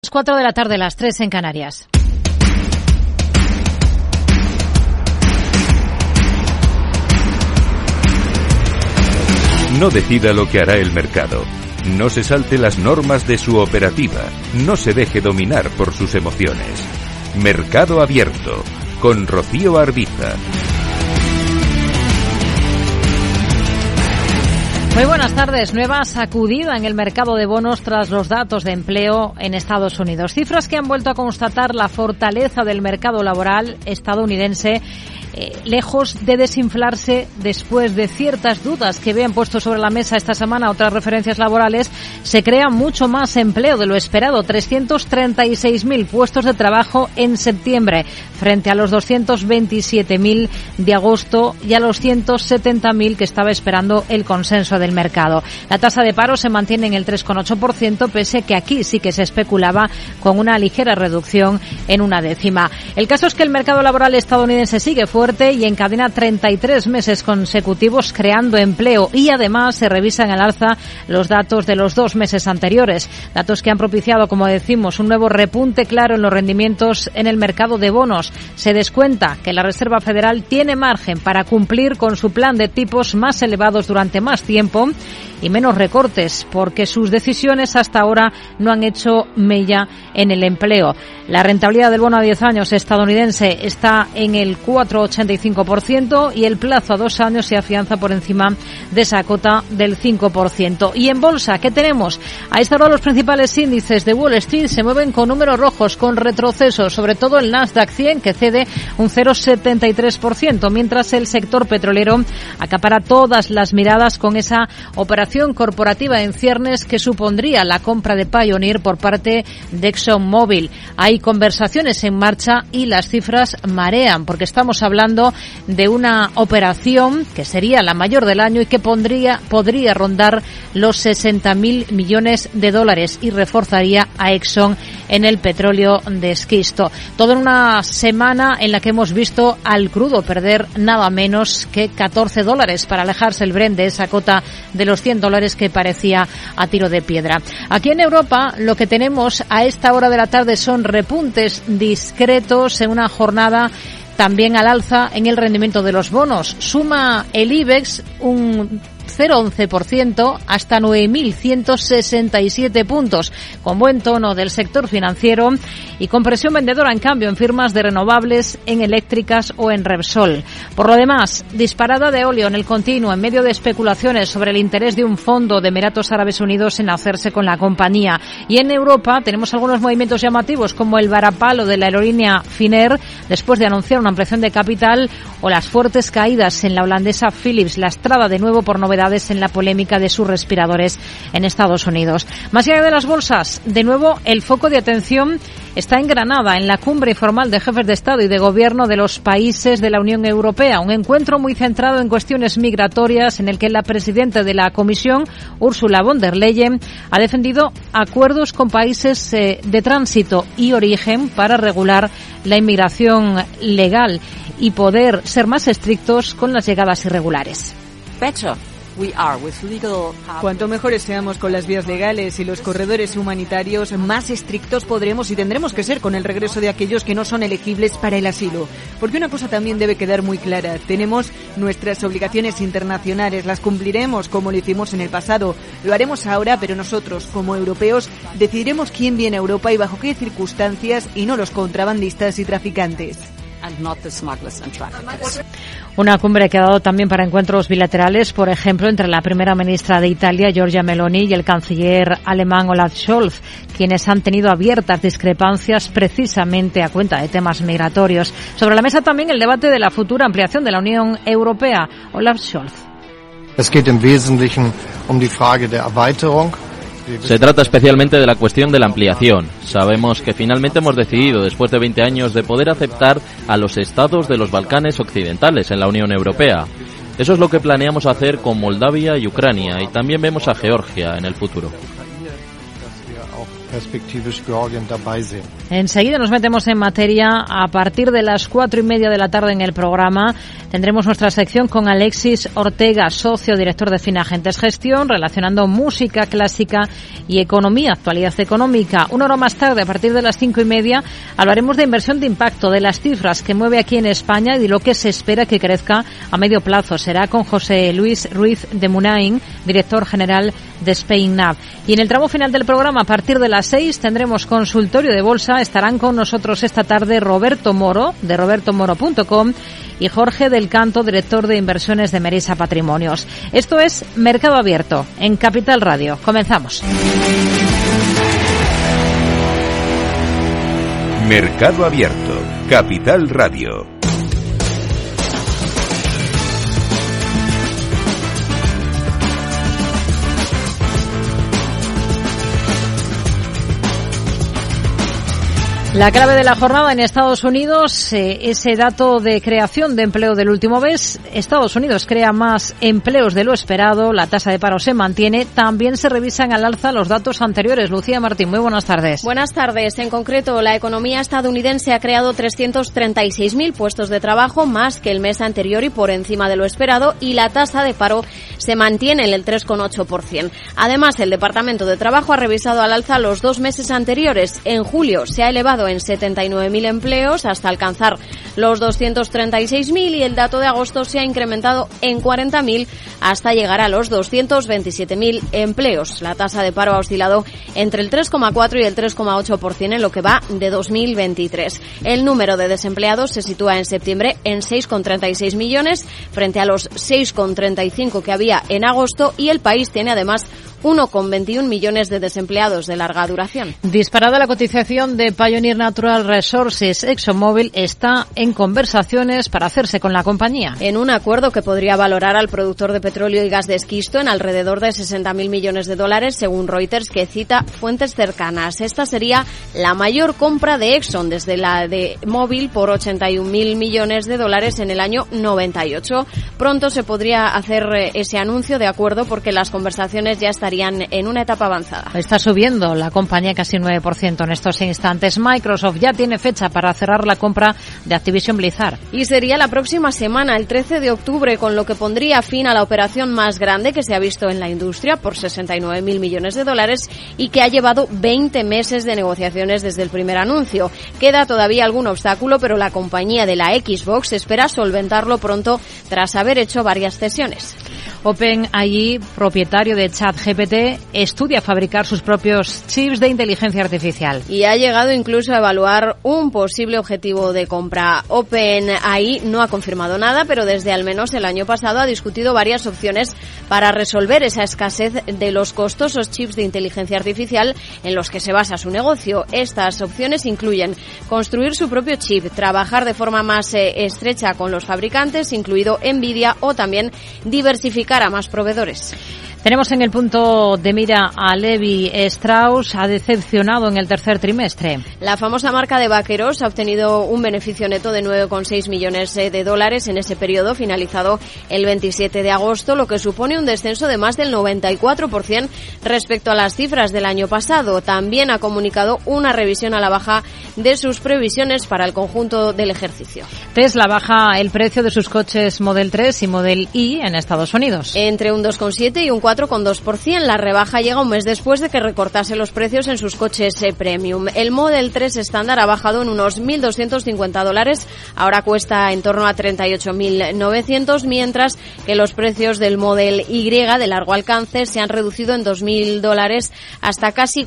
4 de la tarde, las 3 en Canarias. No decida lo que hará el mercado. No se salte las normas de su operativa. No se deje dominar por sus emociones. Mercado Abierto, con Rocío Arbiza. Muy buenas tardes. Nueva sacudida en el mercado de bonos tras los datos de empleo en Estados Unidos. Cifras que han vuelto a constatar la fortaleza del mercado laboral estadounidense, lejos de desinflarse después de ciertas dudas que habían puesto sobre la mesa esta semana otras referencias laborales. Se crea mucho más empleo de lo esperado, 336.000 puestos de trabajo en septiembre, frente a los 227.000 de agosto y a los 170.000 que estaba esperando el consenso del mercado. La tasa de paro se mantiene en el 3,8%, pese a que aquí sí que se especulaba con una ligera reducción en una décima. El caso es que el mercado laboral estadounidense sigue fuerte y encadena 33 meses consecutivos creando empleo, y además se revisan al alza los datos de los 2 meses anteriores, datos que han propiciado, como decimos, un nuevo repunte claro en los rendimientos en el mercado de bonos. Se descuenta que la Reserva Federal tiene margen para cumplir con su plan de tipos más elevados durante más tiempo y menos recortes, porque sus decisiones hasta ahora no han hecho mella en el empleo. La rentabilidad del bono a 10 años estadounidense está en el 4,85% y el plazo a 2 años se afianza por encima de esa cota del 5%. Y en bolsa, ¿qué tenemos? A esta hora los principales índices de Wall Street se mueven con números rojos, con retrocesos, sobre todo el Nasdaq 100, que cede un 0,73%, mientras el sector petrolero acapara todas las miradas con esa operación corporativa en ciernes que supondría la compra de Pioneer por parte de ExxonMobil. Hay conversaciones en marcha y las cifras marean, porque estamos hablando de una operación que sería la mayor del año y que podría rondar los 60.000 millones de dólares y reforzaría a Exxon en el petróleo de esquisto. Todo en una semana en la que hemos visto al crudo perder nada menos que $14 para alejarse el Brent de esa cota de los $100 que parecía a tiro de piedra. Aquí en Europa lo que tenemos a esta hora de la tarde son repuntes discretos en una jornada también al alza en el rendimiento de los bonos. Suma el IBEX un 0,11% hasta 9.167 puntos, con buen tono del sector financiero y con presión vendedora, en cambio, en firmas de renovables, en eléctricas o en Repsol. Por lo demás, disparada de óleo en el continuo en medio de especulaciones sobre el interés de un fondo de Emiratos Árabes Unidos en hacerse con la compañía. Y en Europa tenemos algunos movimientos llamativos, como el varapalo de la aerolínea Finnair después de anunciar una ampliación de capital, o las fuertes caídas en la holandesa Philips, lastrada de nuevo por novedades en la polémica de sus respiradores en Estados Unidos. Más allá de las bolsas, de nuevo el foco de atención está en Granada, en la cumbre informal de jefes de Estado y de Gobierno de los países de la Unión Europea. Un encuentro muy centrado en cuestiones migratorias, en el que la presidenta de la Comisión, Ursula von der Leyen, ha defendido acuerdos con países de tránsito y origen para regular la inmigración legal y poder ser más estrictos con las llegadas irregulares. Cuanto mejores seamos con las vías legales y los corredores humanitarios, más estrictos podremos y tendremos que ser con el regreso de aquellos que no son elegibles para el asilo. Porque una cosa también debe quedar muy clara: tenemos nuestras obligaciones internacionales, las cumpliremos como lo hicimos en el pasado. Lo haremos ahora, pero nosotros, como europeos, decidiremos quién viene a Europa y bajo qué circunstancias, y no los contrabandistas y traficantes. Una cumbre que ha dado también para encuentros bilaterales, por ejemplo, entre la primera ministra de Italia, Giorgia Meloni, y el canciller alemán Olaf Scholz, quienes han tenido abiertas discrepancias precisamente a cuenta de temas migratorios. Sobre la mesa también el debate de la futura ampliación de la Unión Europea. Olaf Scholz. Es geht im Wesentlichen die Frage der Erweiterung. Se trata especialmente de la cuestión de la ampliación. Sabemos que finalmente hemos decidido, después de 20 años, de poder aceptar a los estados de los Balcanes occidentales en la Unión Europea. Eso es lo que planeamos hacer con Moldavia y Ucrania, y también vemos a Georgia en el futuro. perspektivisch Georgien dabei sehen. Enseguida nos metemos en materia. A partir de las 4:30 de la tarde en el programa tendremos nuestra sección con Alexis Ortega, socio director de Finagentes Gestión, relacionando música clásica y economía, actualidad económica. Una hora más tarde, a partir de las 5:30, hablaremos de inversión de impacto, de las cifras que mueve aquí en España y de lo que se espera que crezca a medio plazo. Será con José Luis Ruiz de Munain, director general de SpainNav. Y en el tramo final del programa, a partir de las 6, tendremos consultorio de bolsa. Estarán con nosotros esta tarde Roberto Moro, de robertomoro.com, y Jorge del Canto, director de inversiones de Merisa Patrimonios. Esto es Mercado Abierto, en Capital Radio. Comenzamos. Mercado Abierto, Capital Radio. La clave de la jornada en Estados Unidos, ese dato de creación de empleo del último mes. Estados Unidos crea más empleos de lo esperado, la tasa de paro se mantiene, también se revisan al alza los datos anteriores. Lucía Martín, muy buenas tardes. Buenas tardes. En concreto, la economía estadounidense ha creado 336.000 puestos de trabajo, más que el mes anterior y por encima de lo esperado, y la tasa de paro se mantiene en el 3,8%. Además, el Departamento de Trabajo ha revisado al alza los 2 meses anteriores. En julio se ha elevado en 79.000 empleos hasta alcanzar los 236.000 y el dato de agosto se ha incrementado en 40.000 hasta llegar a los 227.000 empleos. La tasa de paro ha oscilado entre el 3,4 y el 3,8% en lo que va de 2023. El número de desempleados se sitúa en septiembre en 6,36 millones frente a los 6,35 que había en agosto, y el país tiene además 1,21 millones de desempleados de larga duración. Disparada la cotización de Pioneer Natural Resources, ExxonMobil está en conversaciones para hacerse con la compañía. En un acuerdo que podría valorar al productor de petróleo y gas de esquisto en alrededor de 60.000 millones de dólares, según Reuters, que cita fuentes cercanas. Esta sería la mayor compra de Exxon desde la de Mobil por 81.000 millones de dólares en el año 98. Pronto se podría hacer ese anuncio de acuerdo porque las conversaciones ya estarían en una etapa avanzada. Está subiendo la compañía casi un 9% en estos instantes. Microsoft ya tiene fecha para cerrar la compra de Activision Blizzard. Y sería la próxima semana, el 13 de octubre, con lo que pondría fin a la operación más grande que se ha visto en la industria por 69.000 millones de dólares y que ha llevado 20 meses de negociaciones desde el primer anuncio. Queda todavía algún obstáculo, pero la compañía de la Xbox espera solventarlo pronto tras haber hecho varias cesiones. OpenAI, propietario de ChatGPT, estudia fabricar sus propios chips de inteligencia artificial. Y ha llegado incluso a evaluar un posible objetivo de compra. OpenAI no ha confirmado nada, pero desde al menos el año pasado ha discutido varias opciones para resolver esa escasez de los costosos chips de inteligencia artificial en los que se basa su negocio. Estas opciones incluyen construir su propio chip, trabajar de forma más estrecha con los fabricantes, incluido Nvidia, o también diversificar a más proveedores. Tenemos en el punto de mira a Levi Strauss, ha decepcionado en el tercer trimestre. La famosa marca de vaqueros ha obtenido un beneficio neto de 9,6 millones de dólares en ese periodo finalizado el 27 de agosto, lo que supone un descenso de más del 94% respecto a las cifras del año pasado. También ha comunicado una revisión a la baja de sus previsiones para el conjunto del ejercicio. Tesla baja el precio de sus coches Model 3 y Model Y en Estados Unidos. Entre un 2,7 y un 4,2%. La rebaja llega un mes después de que recortase los precios en sus coches premium. El Model 3 estándar ha bajado en unos $1.250. Ahora cuesta en torno a 38.900, mientras que los precios del Model Y de largo alcance se han reducido en $2.000 hasta casi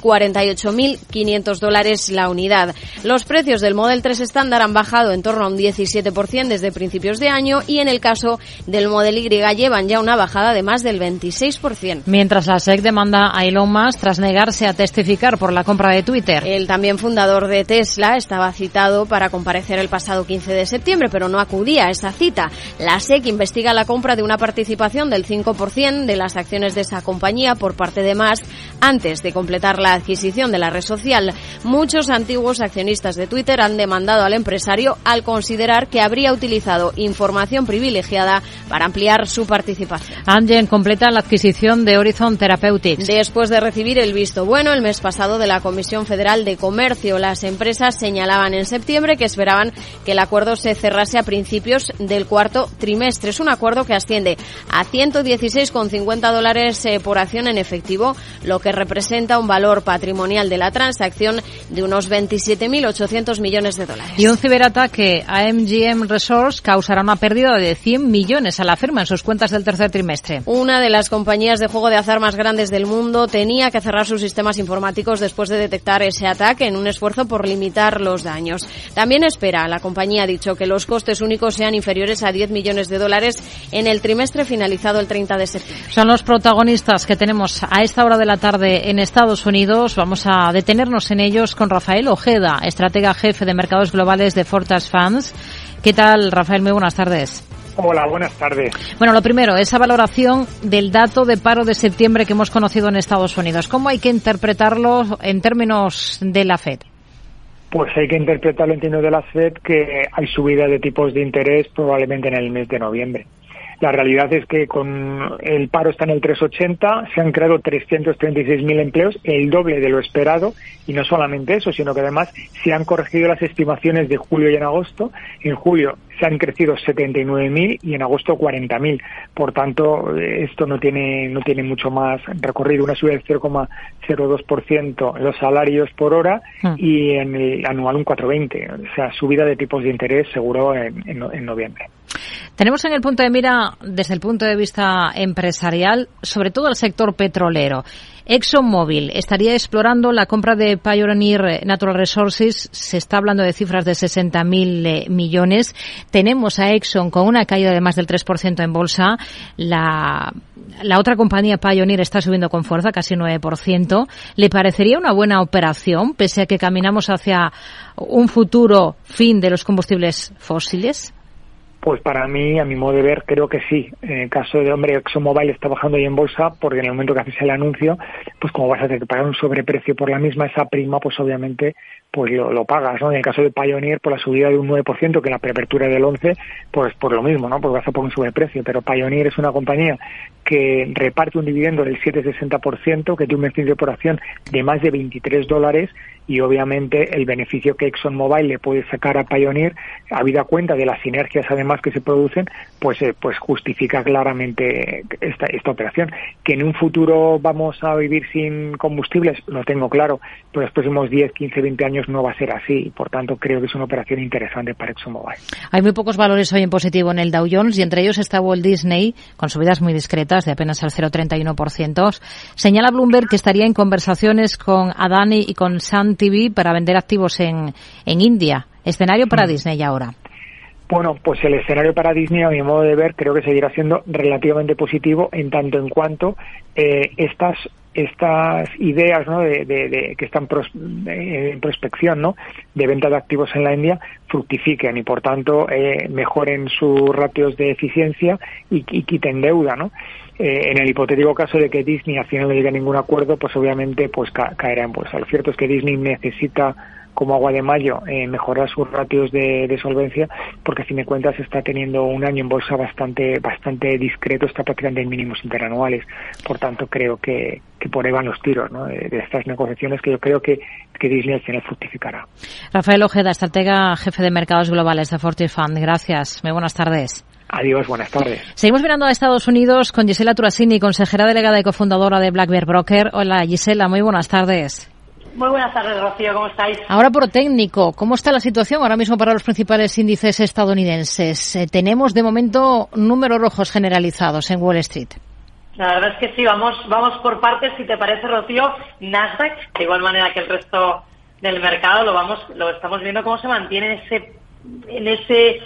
$48.500 la unidad. Los precios del Model 3 estándar han bajado en torno a un 17% desde principios de año, y en el caso del Model Y llevan ya una bajada de más del 26%. Mientras la SEC demanda a Elon Musk tras negarse a testificar por la compra de Twitter. El también fundador de Tesla estaba citado para comparecer el pasado 15 de septiembre, pero no acudía a esa cita. La SEC investiga la compra de una participación del 5% de las acciones de esa compañía por parte de Musk antes de completar la adquisición de la red social. Muchos antiguos accionistas de Twitter han demandado al empresario al considerar que habría utilizado información privilegiada para ampliar su participación. Amgen completa la adquisición adquisición de Horizon Therapeutics. Después de recibir el visto bueno el mes pasado de la Comisión Federal de Comercio, las empresas señalaban en septiembre que esperaban que el acuerdo se cerrase a principios del cuarto trimestre. Es un acuerdo que asciende a $116,50 por acción en efectivo, lo que representa un valor patrimonial de la transacción de unos 27.800 millones de dólares. Y un ciberataque a MGM Resorts causará una pérdida de 100 millones a la firma en sus cuentas del tercer trimestre. Una de las compañías de juego de azar más grandes del mundo tenía que cerrar sus sistemas informáticos después de detectar ese ataque en un esfuerzo por limitar los daños. También espera, la compañía ha dicho, que los costes únicos sean inferiores a 10 millones de dólares en el trimestre finalizado el 30 de septiembre. Son los protagonistas que tenemos a esta hora de la tarde en Estados Unidos. Vamos a detenernos en ellos con Rafael Ojeda, estratega jefe de mercados globales de Fortress Funds. ¿Qué tal, Rafael? Muy buenas tardes. Hola, buenas tardes. Bueno, lo primero, esa valoración del dato de paro de septiembre que hemos conocido en Estados Unidos. ¿Cómo hay que interpretarlo en términos de la FED? Pues hay que interpretarlo en términos de la FED que hay subida de tipos de interés probablemente en el mes de noviembre. La realidad es que con el paro está en el 3,80, se han creado 336.000 empleos, el doble de lo esperado, y no solamente eso, sino que además se han corregido las estimaciones de julio y en agosto. En julio se han crecido 79.000 y en agosto 40.000. Por tanto, esto no tiene mucho más recorrido. Una subida del 0,02% en los salarios por hora y en el anual un 4,20. O sea, subida de tipos de interés seguro en noviembre. Tenemos en el punto de mira, desde el punto de vista empresarial, sobre todo el sector petrolero. ExxonMobil estaría explorando la compra de Pioneer Natural Resources. Se está hablando de cifras de 60.000 millones. Tenemos a Exxon con una caída de más del 3% en bolsa. La otra compañía, Pioneer, está subiendo con fuerza, casi 9%. ¿Le parecería una buena operación, pese a que caminamos hacia un futuro fin de los combustibles fósiles? Pues para mí, a mi modo de ver, creo que sí. En el caso de, ExxonMobil está bajando ahí en bolsa, porque en el momento que haces el anuncio, pues como vas a tener que pagar un sobreprecio por la misma, esa prima, pues obviamente pues lo pagas, ¿no? En el caso de Pioneer, por la subida de un 9%, que en la preapertura del 11%, pues por lo mismo, ¿no? Porque vas a poner un sobreprecio. Pero Pioneer es una compañía que reparte un dividendo del 7,60%, que tiene un beneficio por acción de más de $23, y obviamente el beneficio que ExxonMobil le puede sacar a Pioneer, habida cuenta de las sinergias además que se producen, pues justifica claramente esta operación. Que en un futuro vamos a vivir sin combustibles, lo tengo claro, pero los próximos 10, 15, 20 años no va a ser así. Por tanto, creo que es una operación interesante para ExxonMobil. Hay muy pocos valores hoy en positivo en el Dow Jones, y entre ellos está Walt Disney, con subidas muy discretas de apenas al 0,31%. Señala Bloomberg que estaría en conversaciones con Adani y con Sun TV para vender activos en India. ¿Escenario para Disney ahora? Bueno, pues el escenario para Disney, a mi modo de ver, creo que seguirá siendo relativamente positivo en tanto en cuanto estas ideas, ¿no?, de que están en prospección, ¿no?, de venta de activos en la India fructifiquen y por tanto mejoren sus ratios de eficiencia y quiten deuda, ¿no? En el hipotético caso de que Disney al final no llegue a ningún acuerdo, pues obviamente pues caerá en bolsa. Lo cierto es que Disney necesita, como agua de mayo, mejorar sus ratios de solvencia, porque a fin de cuentas está teniendo un año en bolsa bastante discreto, está prácticamente en mínimos interanuales. Por tanto, creo que por ahí van los tiros, ¿no?, de estas negociaciones, que yo creo que Disney al final fructificará. Rafael Ojeda, estratega jefe de mercados globales de Fortress Funds. Gracias. Muy buenas tardes. Adiós, buenas tardes. Seguimos mirando a Estados Unidos con Gisela Turasini, consejera delegada y cofundadora de Black Bear Broker. Hola, Gisela, muy buenas tardes. Muy buenas tardes, Rocío, ¿cómo estáis? Ahora por técnico, ¿cómo está la situación ahora mismo para los principales índices estadounidenses? Tenemos de momento números rojos generalizados en Wall Street. La verdad es que sí, vamos por partes, si te parece, Rocío. Nasdaq, de igual manera que el resto del mercado, lo estamos viendo cómo se mantiene en ese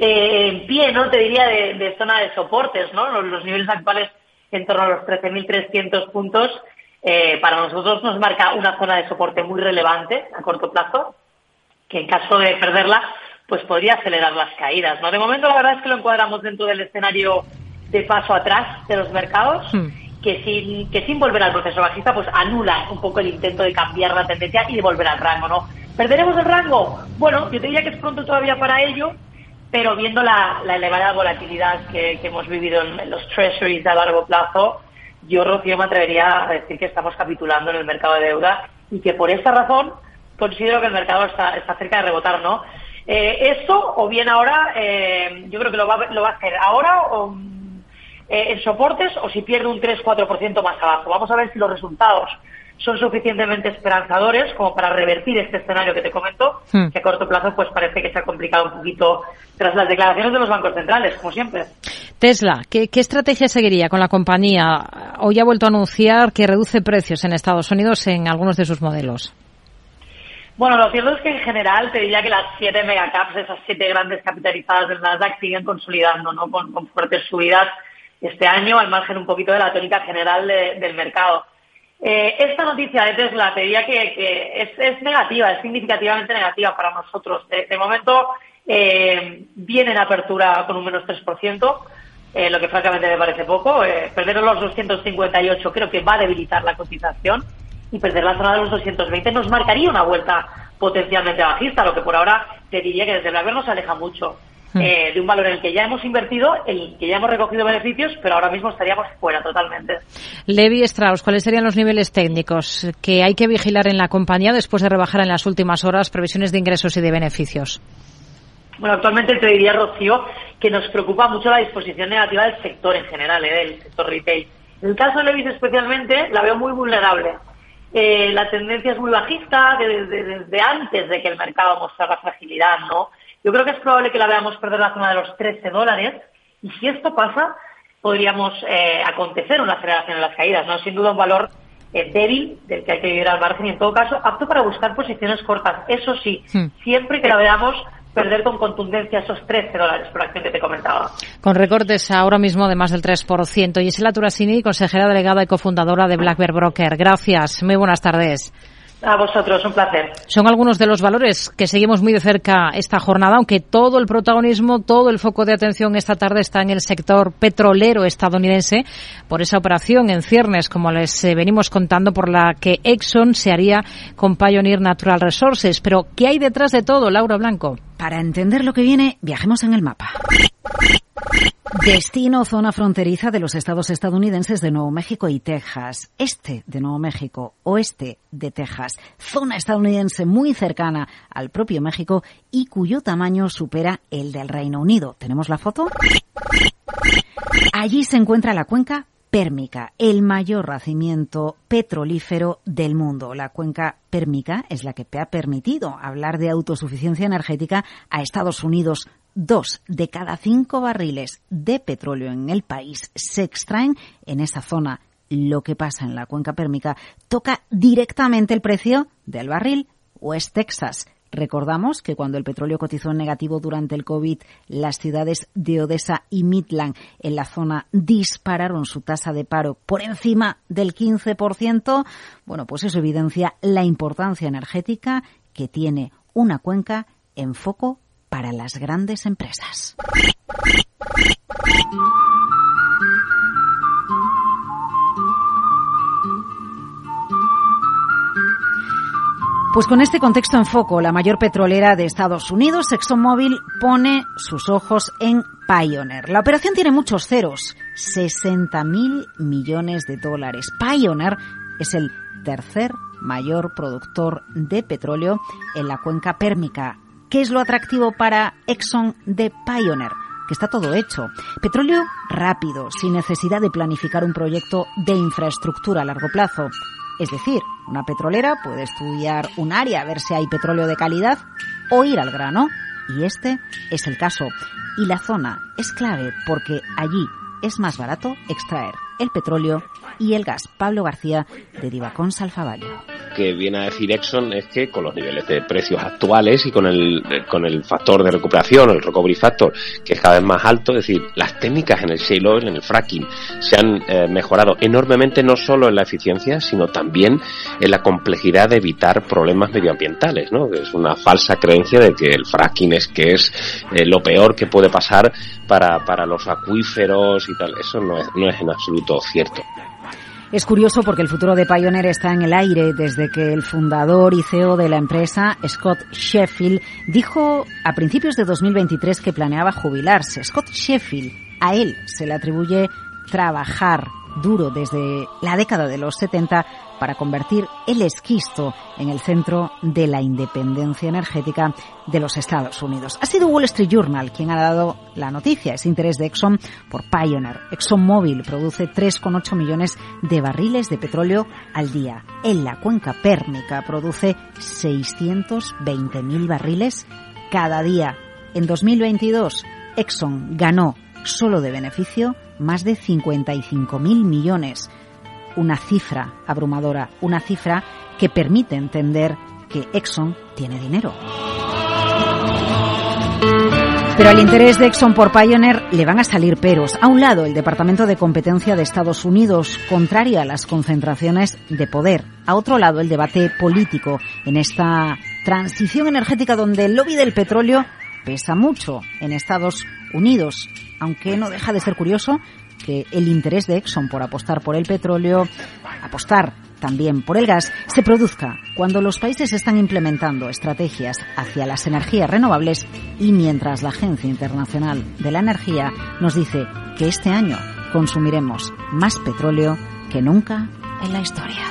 pie, ¿no?, te diría, de zona de soportes, ¿no? Los niveles actuales en torno a los 13.300 puntos. Para nosotros nos marca una zona de soporte muy relevante a corto plazo, que en caso de perderla, pues podría acelerar las caídas, ¿no? De momento, la verdad es que lo encuadramos dentro del escenario de paso atrás de los mercados, que sin volver al proceso bajista, pues anula un poco el intento de cambiar la tendencia y de volver al rango, ¿no? ¿Perderemos el rango? Bueno, yo te diría que es pronto todavía para ello, pero viendo la elevada volatilidad que hemos vivido en los treasuries a largo plazo, yo, Rocío, me atrevería a decir que estamos capitulando en el mercado de deuda y que por esta razón considero que el mercado está cerca de rebotar, ¿no? Esto, o bien ahora, yo creo que lo va a hacer ahora o en soportes, o si pierde un 3-4% más abajo. Vamos a ver si los resultados son suficientemente esperanzadores como para revertir este escenario que te comento, que a corto plazo pues parece que se ha complicado un poquito tras las declaraciones de los bancos centrales, como siempre. Tesla, ¿qué estrategia seguiría con la compañía? Hoy ha vuelto a anunciar que reduce precios en Estados Unidos en algunos de sus modelos. Bueno, lo cierto es que en general te diría que las 7 megacaps, esas 7 grandes capitalizadas del Nasdaq, siguen consolidando, ¿no? Con fuertes subidas este año, al margen un poquito de la tónica general del mercado. Esta noticia de Tesla te diría que es negativa, es significativamente negativa para nosotros. De momento viene en apertura con un menos 3%, lo que francamente me parece poco. Perder los 258 creo que va a debilitar la cotización, y perder la zona de los 220 nos marcaría una vuelta potencialmente bajista, lo que por ahora te diría que desde BlackBerry nos aleja mucho de un valor en el que ya hemos invertido, en el que ya hemos recogido beneficios, pero ahora mismo estaríamos fuera totalmente. Levi Strauss, ¿cuáles serían los niveles técnicos que hay que vigilar en la compañía después de rebajar en las últimas horas previsiones de ingresos y de beneficios? Bueno, actualmente te diría, Rocío, que nos preocupa mucho la disposición negativa del sector en general, del sector retail. En el caso de Levi's especialmente, la veo muy vulnerable. La tendencia es muy bajista desde antes de que el mercado mostrara fragilidad, ¿no? Yo creo que es probable que la veamos perder la zona de los $13, y si esto pasa, podríamos acontecer una aceleración en las caídas, ¿no? Sin duda un valor débil, del que hay que vivir al margen, y en todo caso apto para buscar posiciones cortas. Eso sí, siempre que la veamos perder con contundencia esos $13 por acción que te comentaba. Con recortes ahora mismo de más del 3%. Gisela Turasini, consejera delegada y cofundadora de Black Bear Broker. Gracias, muy buenas tardes. A vosotros, un placer. Son algunos de los valores que seguimos muy de cerca esta jornada, aunque todo el protagonismo, todo el foco de atención esta tarde está en el sector petrolero estadounidense por esa operación en ciernes, como les venimos contando, por la que Exxon se haría con Pioneer Natural Resources. Pero, ¿qué hay detrás de todo, Laura Blanco? Para entender lo que viene, viajemos en el mapa. Destino zona fronteriza de los estados estadounidenses de Nuevo México y Texas. Este de Nuevo México, oeste de Texas. Zona estadounidense muy cercana al propio México y cuyo tamaño supera el del Reino Unido. ¿Tenemos la foto? Allí se encuentra la cuenca Pérmica, el mayor yacimiento petrolífero del mundo. La cuenca Pérmica es la que ha permitido hablar de autosuficiencia energética a Estados Unidos. 2 de cada 5 barriles de petróleo en el país se extraen en esa zona. Lo que pasa en la cuenca Pérmica toca directamente el precio del barril West Texas. Recordamos que cuando el petróleo cotizó en negativo durante el COVID, las ciudades de Odessa y Midland en la zona dispararon su tasa de paro por encima del 15%. Bueno, pues eso evidencia la importancia energética que tiene una cuenca en foco para las grandes empresas. Pues con este contexto en foco, la mayor petrolera de Estados Unidos, ExxonMobil, pone sus ojos en Pioneer. La operación tiene muchos ceros, $60.000 millones. Pioneer es el tercer mayor productor de petróleo en la cuenca Pérmica. ¿Qué es lo atractivo para Exxon de Pioneer? Que está todo hecho. Petróleo rápido, sin necesidad de planificar un proyecto de infraestructura a largo plazo. Es decir, una petrolera puede estudiar un área, ver si hay petróleo de calidad o ir al grano. Y este es el caso. Y la zona es clave porque allí es más barato extraer el petróleo y el gas. Pablo García, de Divacons Alfavallo. Que viene a decir Exxon es que con los niveles de precios actuales y con el factor de recuperación, el recovery factor, que es cada vez más alto, es decir, las técnicas en el shale oil, en el fracking, se han mejorado enormemente, no solo en la eficiencia, sino también en la complejidad de evitar problemas medioambientales, ¿no? Es una falsa creencia de que el fracking es lo peor que puede pasar para los acuíferos y tal. Eso no es en absoluto cierto. Es curioso porque el futuro de Pioneer está en el aire desde que el fundador y CEO de la empresa, Scott Sheffield, dijo a principios de 2023 que planeaba jubilarse. Scott Sheffield, a él se le atribuye trabajar duro desde la década de los 70 para convertir el esquisto en el centro de la independencia energética de los Estados Unidos. Ha sido Wall Street Journal quien ha dado la noticia, ese interés de Exxon por Pioneer. ExxonMobil produce 3,8 millones de barriles de petróleo al día. En la cuenca pérmica produce 620.000 barriles cada día. En 2022, Exxon ganó solo de beneficio más de 55.000 millones. Una cifra abrumadora, una cifra que permite entender que Exxon tiene dinero. Pero al interés de Exxon por Pioneer le van a salir peros. A un lado, el Departamento de Competencia de Estados Unidos, contrario a las concentraciones de poder. A otro lado, el debate político en esta transición energética donde el lobby del petróleo pesa mucho en Estados Unidos, aunque no deja de ser curioso que el interés de Exxon por apostar por el petróleo, apostar también por el gas, se produzca cuando los países están implementando estrategias hacia las energías renovables y mientras la Agencia Internacional de la Energía nos dice que este año consumiremos más petróleo que nunca en la historia.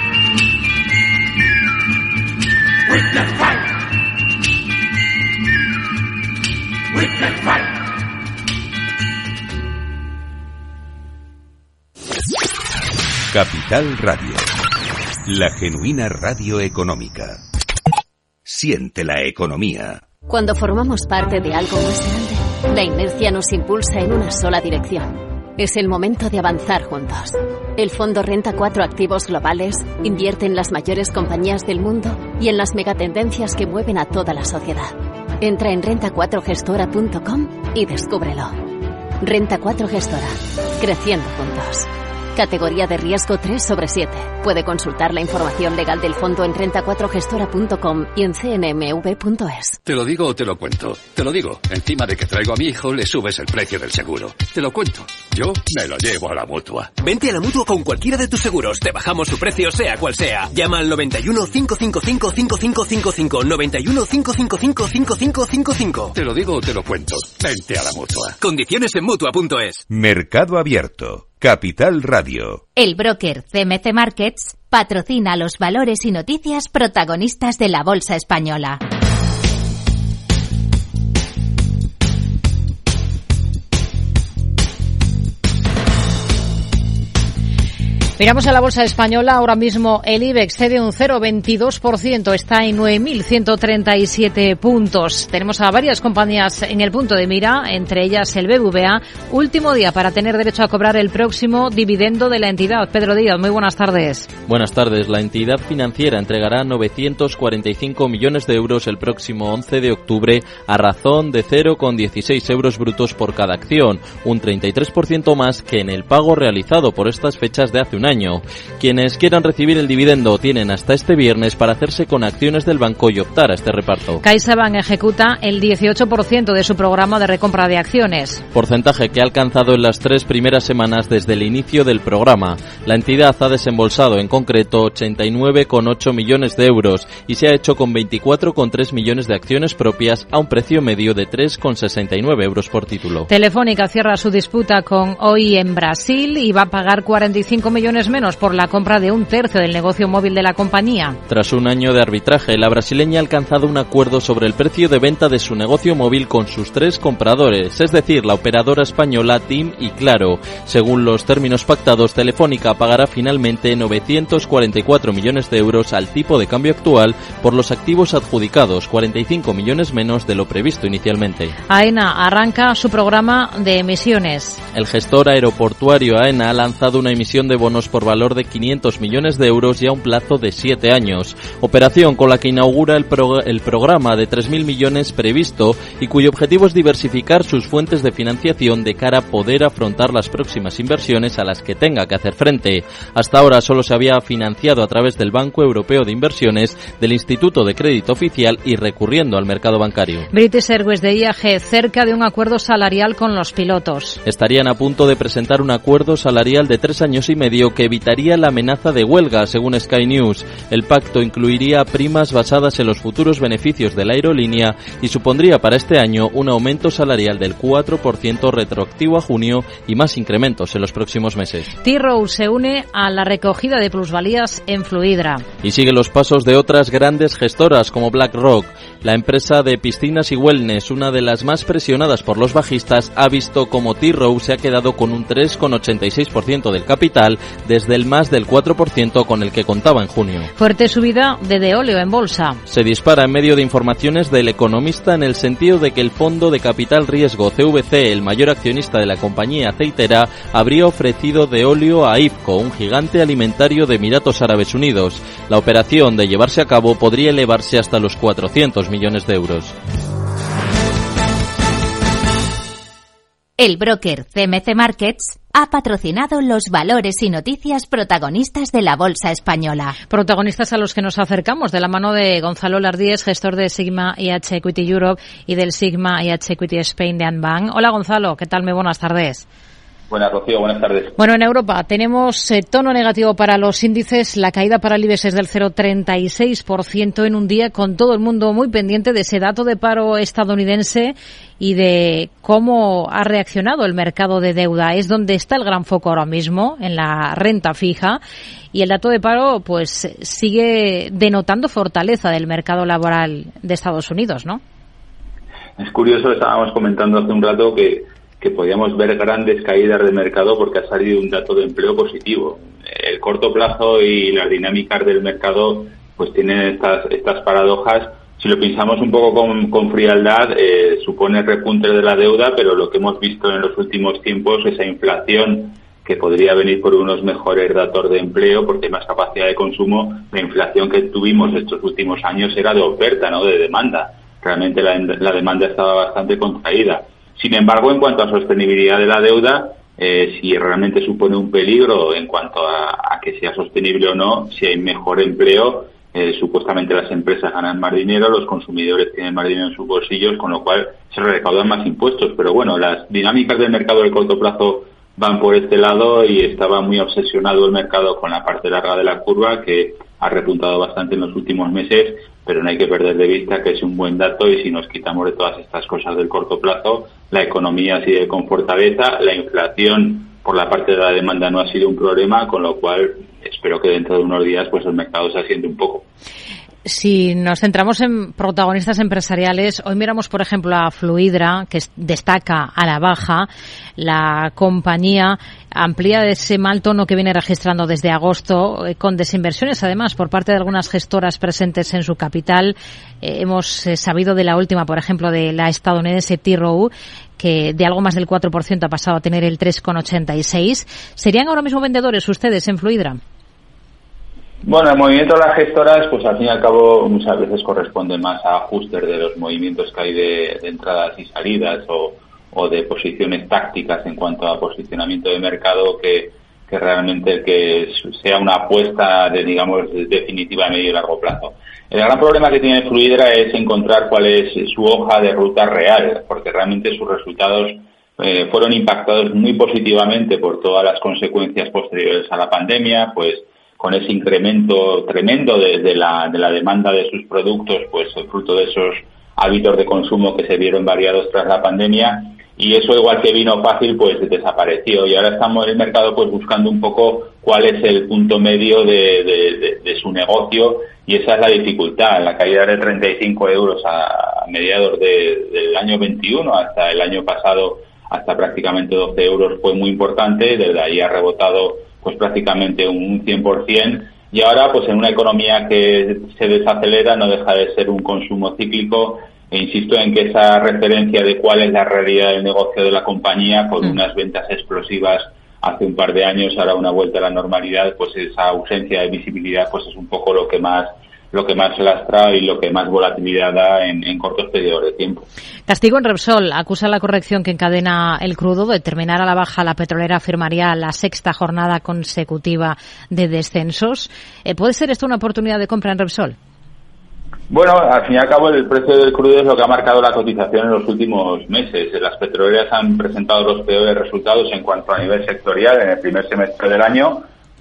Capital Radio, la genuina radio económica. Siente la economía. Cuando formamos parte de algo más grande, la inercia nos impulsa en una sola dirección. Es el momento de avanzar juntos. El Fondo Renta 4 Activos Globales invierte en las mayores compañías del mundo y en las megatendencias que mueven a toda la sociedad. Entra en renta4gestora.com y descúbrelo. Renta 4 Gestora. Creciendo juntos. Categoría de riesgo 3/7. Puede consultar la información legal del fondo en renta4gestora.com y en cnmv.es. Te lo digo o te lo cuento. Te lo digo. Encima de que traigo a mi hijo, le subes el precio del seguro. Te lo cuento. Yo me lo llevo a la Mutua. Vente a la Mutua con cualquiera de tus seguros. Te bajamos su precio, sea cual sea. Llama al 91 555 5555. 91 555 5555. Te lo digo o te lo cuento. Vente a la Mutua. Condiciones en Mutua.es. Mercado Abierto. Capital Radio. El broker CMC Markets patrocina los valores y noticias protagonistas de la Bolsa Española. Miramos a la bolsa española. Ahora mismo el IBEX cede un 0,22%, está en 9.137 puntos. Tenemos a varias compañías en el punto de mira, entre ellas el BBVA, último día para tener derecho a cobrar el próximo dividendo de la entidad. Pedro Díaz, muy buenas tardes. Buenas tardes. La entidad financiera entregará 945 millones de euros el próximo 11 de octubre a razón de 0,16 euros brutos por cada acción, un 33% más que en el pago realizado por estas fechas de hace un año. Quienes quieran recibir el dividendo tienen hasta este viernes para hacerse con acciones del banco y optar a este reparto. CaixaBank ejecuta el 18% de su programa de recompra de acciones. Porcentaje que ha alcanzado en las 3 primeras semanas desde el inicio del programa. La entidad ha desembolsado en concreto 89,8 millones de euros y se ha hecho con 24,3 millones de acciones propias a un precio medio de 3,69 euros por título. Telefónica cierra su disputa con Oi en Brasil y va a pagar 45 millones menos por la compra de un tercio del negocio móvil de la compañía. Tras un año de arbitraje, la brasileña ha alcanzado un acuerdo sobre el precio de venta de su negocio móvil con sus 3 compradores, es decir, la operadora española TIM y Claro. Según los términos pactados, Telefónica pagará finalmente 944 millones de euros al tipo de cambio actual por los activos adjudicados, 45 millones menos de lo previsto inicialmente. AENA arranca su programa de emisiones. El gestor aeroportuario AENA ha lanzado una emisión de bonos por valor de 500 millones de euros y a un plazo de 7 años. Operación con la que inaugura el programa de 3.000 millones previsto y cuyo objetivo es diversificar sus fuentes de financiación de cara a poder afrontar las próximas inversiones a las que tenga que hacer frente. Hasta ahora solo se había financiado a través del Banco Europeo de Inversiones, del Instituto de Crédito Oficial y recurriendo al mercado bancario. British Airways de IAG cerca de un acuerdo salarial con los pilotos. Estarían a punto de presentar un acuerdo salarial de 3 años y medio lo que evitaría la amenaza de huelga, según Sky News. El pacto incluiría primas basadas en los futuros beneficios de la aerolínea y supondría para este año un aumento salarial del 4% retroactivo a junio y más incrementos en los próximos meses. T-Rowe se une a la recogida de plusvalías en Fluidra. Y sigue los pasos de otras grandes gestoras como BlackRock. La empresa de piscinas y wellness, una de las más presionadas por los bajistas, ha visto como T-Rowe se ha quedado con un 3,86% del capital desde el más del 4% con el que contaba en junio. Fuerte subida de Deoleo en bolsa. Se dispara en medio de informaciones del Economista en el sentido de que el fondo de capital riesgo CVC, el mayor accionista de la compañía aceitera, habría ofrecido Deoleo a IFCO, un gigante alimentario de Emiratos Árabes Unidos. La operación, de llevarse a cabo, podría elevarse hasta los 400 millones de euros. El broker CMC Markets ha patrocinado los valores y noticias protagonistas de la bolsa española. Protagonistas a los que nos acercamos de la mano de Gonzalo Lardíez, gestor de Sigma IH Equity Europe y del Sigma IH Equity Spain de Anbank. Hola Gonzalo, ¿qué tal? Muy buenas tardes. Buenas, Rocío, buenas tardes. Bueno, en Europa tenemos tono negativo para los índices. La caída para el IBEX es del 0,36% en un día, con todo el mundo muy pendiente de ese dato de paro estadounidense y de cómo ha reaccionado el mercado de deuda. Es donde está el gran foco ahora mismo, en la renta fija. Y el dato de paro pues sigue denotando fortaleza del mercado laboral de Estados Unidos, ¿no? Es curioso, estábamos comentando hace un rato que podíamos ver grandes caídas de mercado porque ha salido un dato de empleo positivo. El corto plazo y las dinámicas del mercado pues tienen estas paradojas. Si lo pensamos un poco con frialdad, supone repunte de la deuda, pero lo que hemos visto en los últimos tiempos, esa inflación que podría venir por unos mejores datos de empleo porque hay más capacidad de consumo, la inflación que tuvimos estos últimos años era de oferta, no de demanda. Realmente la demanda estaba bastante contraída. Sin embargo, en cuanto a sostenibilidad de la deuda, si realmente supone un peligro en cuanto a que sea sostenible o no, si hay mejor empleo, supuestamente las empresas ganan más dinero, los consumidores tienen más dinero en sus bolsillos, con lo cual se recaudan más impuestos. Pero bueno, las dinámicas del mercado del corto plazo van por este lado y estaba muy obsesionado el mercado con la parte larga de la curva, que ha repuntado bastante en los últimos meses, pero no hay que perder de vista que es un buen dato y si nos quitamos de todas estas cosas del corto plazo, la economía sigue con fortaleza, la inflación por la parte de la demanda no ha sido un problema, con lo cual espero que dentro de unos días pues el mercado se asiente un poco. Si nos centramos en protagonistas empresariales, hoy miramos, por ejemplo, a Fluidra, que destaca a la baja. La compañía amplía ese mal tono que viene registrando desde agosto, con desinversiones, además, por parte de algunas gestoras presentes en su capital. Hemos sabido de la última, por ejemplo, de la estadounidense T-Rowe, que de algo más del 4% ha pasado a tener el 3,86%. ¿Serían ahora mismo vendedores ustedes en Fluidra? Bueno, el movimiento de las gestoras, pues al fin y al cabo muchas veces corresponde más a ajustes de los movimientos que hay de entradas y salidas o de posiciones tácticas en cuanto a posicionamiento de mercado que realmente que sea una apuesta digamos definitiva a medio y largo plazo. El gran problema que tiene Fluidra es encontrar cuál es su hoja de ruta real, porque realmente sus resultados fueron impactados muy positivamente por todas las consecuencias posteriores a la pandemia, pues con ese incremento tremendo de la demanda de sus productos, pues fruto de esos hábitos de consumo que se vieron variados tras la pandemia, y eso igual que vino fácil pues desapareció, y ahora estamos en el mercado pues buscando un poco cuál es el punto medio de su negocio, y esa es la dificultad. La caída de 35 euros a mediados del año 21 hasta el año pasado, hasta prácticamente 12 euros fue muy importante, desde ahí ha rebotado pues prácticamente un 100%, y ahora pues en una economía que se desacelera no deja de ser un consumo cíclico, e insisto en que esa referencia de cuál es la realidad del negocio de la compañía, con unas ventas explosivas hace un par de años, ahora una vuelta a la normalidad, pues esa ausencia de visibilidad pues es un poco lo que más lastra y lo que más volatilidad da en cortos periodos de tiempo. Castigo en Repsol. Acusa la corrección que encadena el crudo. De terminar a la baja, la petrolera firmaría la sexta jornada consecutiva de descensos. ¿Puede ser esto una oportunidad de compra en Repsol? Bueno, al fin y al cabo el precio del crudo es lo que ha marcado la cotización en los últimos meses. Las petroleras han presentado los peores resultados en cuanto a nivel sectorial en el primer semestre del año,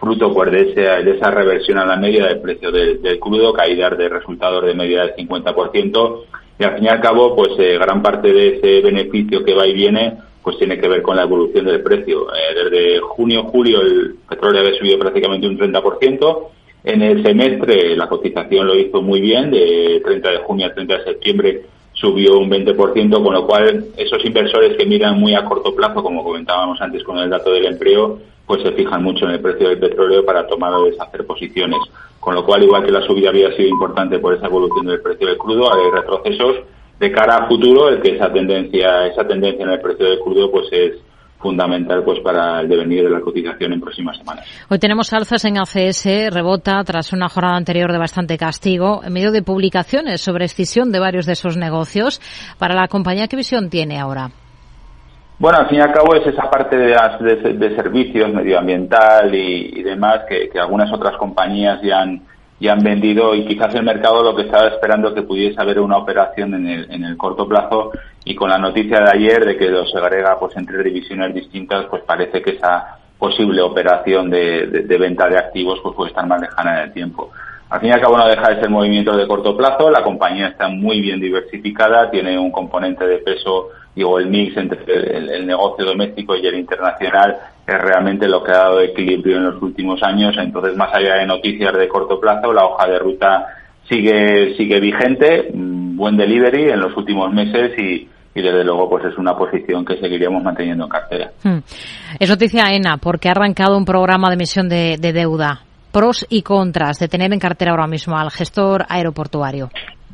fruto pues de esa reversión a la media del precio del crudo, caídas de resultados de media del 50%, y al fin y al cabo pues gran parte de ese beneficio que va y viene pues tiene que ver con la evolución del precio. Desde junio-julio el petróleo había subido prácticamente un 30%. En el semestre la cotización lo hizo muy bien, de 30 de junio a 30 de septiembre subió un 20%, con lo cual esos inversores que miran muy a corto plazo, como comentábamos antes con el dato del empleo, pues se fijan mucho en el precio del petróleo para tomar o deshacer posiciones. Con lo cual, igual que la subida había sido importante por esa evolución del precio del crudo, hay retrocesos. De cara a futuro, el que esa tendencia en el precio del crudo pues es fundamental pues para el devenir de la cotización en próximas semanas. Hoy tenemos alzas en ACS, rebota tras una jornada anterior de bastante castigo, en medio de publicaciones sobre escisión de varios de esos negocios. Para la compañía, ¿qué visión tiene ahora? Bueno, al fin y al cabo es esa parte de servicios medioambiental y demás que algunas otras compañías ya han vendido, y quizás el mercado lo que estaba esperando es que pudiese haber una operación en el corto plazo, y con la noticia de ayer de que lo segrega pues en 3 divisiones distintas, pues parece que esa posible operación de venta de activos pues puede estar más lejana en el tiempo. Al fin y al cabo no deja de ser movimiento de corto plazo, la compañía está muy bien diversificada, tiene un componente de peso, el mix entre el negocio doméstico y el internacional es realmente lo que ha dado equilibrio en los últimos años. Entonces, más allá de noticias de corto plazo, la hoja de ruta sigue vigente, buen delivery en los últimos meses y desde luego pues es una posición que seguiríamos manteniendo en cartera. Es noticia ENA porque ha arrancado un programa de emisión de deuda. Pros y contras de tener en cartera ahora mismo al gestor aeroportuario.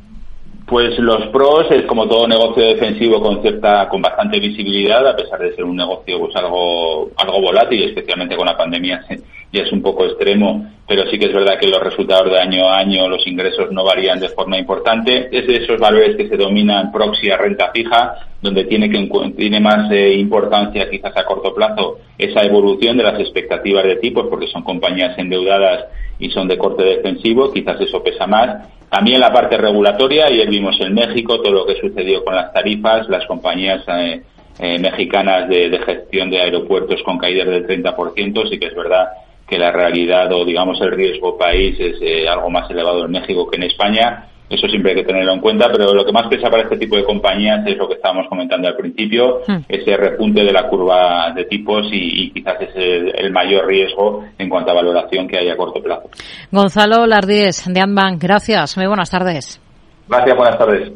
Pues los pros es, como todo negocio defensivo, con bastante visibilidad, a pesar de ser un negocio pues algo volátil, especialmente con la pandemia ya es un poco extremo, pero sí que es verdad que los resultados de año a año, los ingresos no varían de forma importante. Es de esos valores que se dominan proxy a renta fija, donde tiene más importancia quizás a corto plazo esa evolución de las expectativas de tipos, porque son compañías endeudadas y son de corte defensivo, quizás eso pesa más. También la parte regulatoria, ayer vimos en México todo lo que sucedió con las tarifas, las compañías mexicanas de gestión de aeropuertos con caídas del 30%, sí que es verdad que la realidad o digamos el riesgo país es algo más elevado en México que en España. Eso siempre hay que tenerlo en cuenta, pero lo que más pesa para este tipo de compañías es lo que estábamos comentando al principio, ese repunte de la curva de tipos y quizás es el mayor riesgo en cuanto a valoración que hay a corto plazo. Gonzalo Lardíez, de Andbank, gracias. Muy buenas tardes. Gracias, buenas tardes.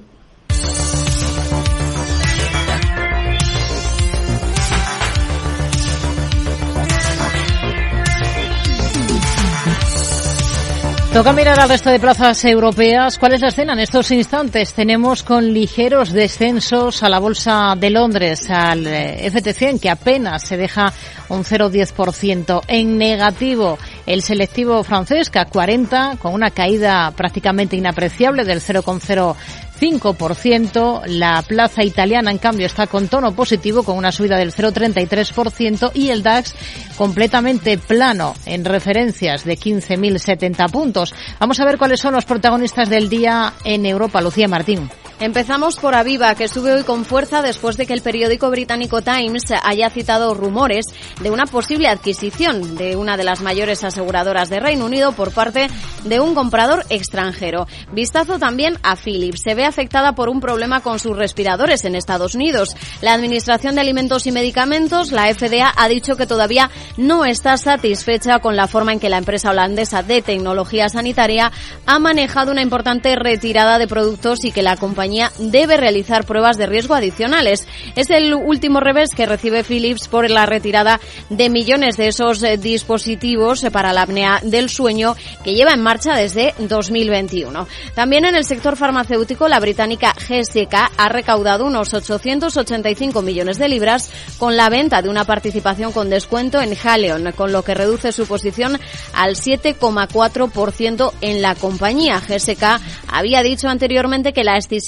Toca mirar al resto de plazas europeas. ¿Cuál es la escena en estos instantes? Tenemos con ligeros descensos a la Bolsa de Londres, al FT100, que apenas se deja un 0,10%. En negativo, el selectivo francés, CAC 40, con una caída prácticamente inapreciable del 0,05%. La plaza italiana, en cambio, está con tono positivo, con una subida del 0,33%, y el DAX completamente plano en referencias de 15.070 puntos. Vamos a ver cuáles son los protagonistas del día en Europa. Lucía Martín. Empezamos por Aviva, que sube hoy con fuerza después de que el periódico británico Times haya citado rumores de una posible adquisición de una de las mayores aseguradoras de Reino Unido por parte de un comprador extranjero. Vistazo también a Philips. Se ve afectada por un problema con sus respiradores en Estados Unidos. La Administración de Alimentos y Medicamentos, la FDA, ha dicho que todavía no está satisfecha con la forma en que la empresa holandesa de tecnología sanitaria ha manejado una importante retirada de productos y que la compañía debe realizar pruebas de riesgo adicionales. Es el último revés que recibe Philips por la retirada de millones de esos dispositivos para la apnea del sueño que lleva en marcha desde 2021. También en el sector farmacéutico, la británica GSK ha recaudado unos 885 millones de libras con la venta de una participación con descuento en Haleon, con lo que reduce su posición al 7,4% en la compañía. GSK había dicho anteriormente que la escisión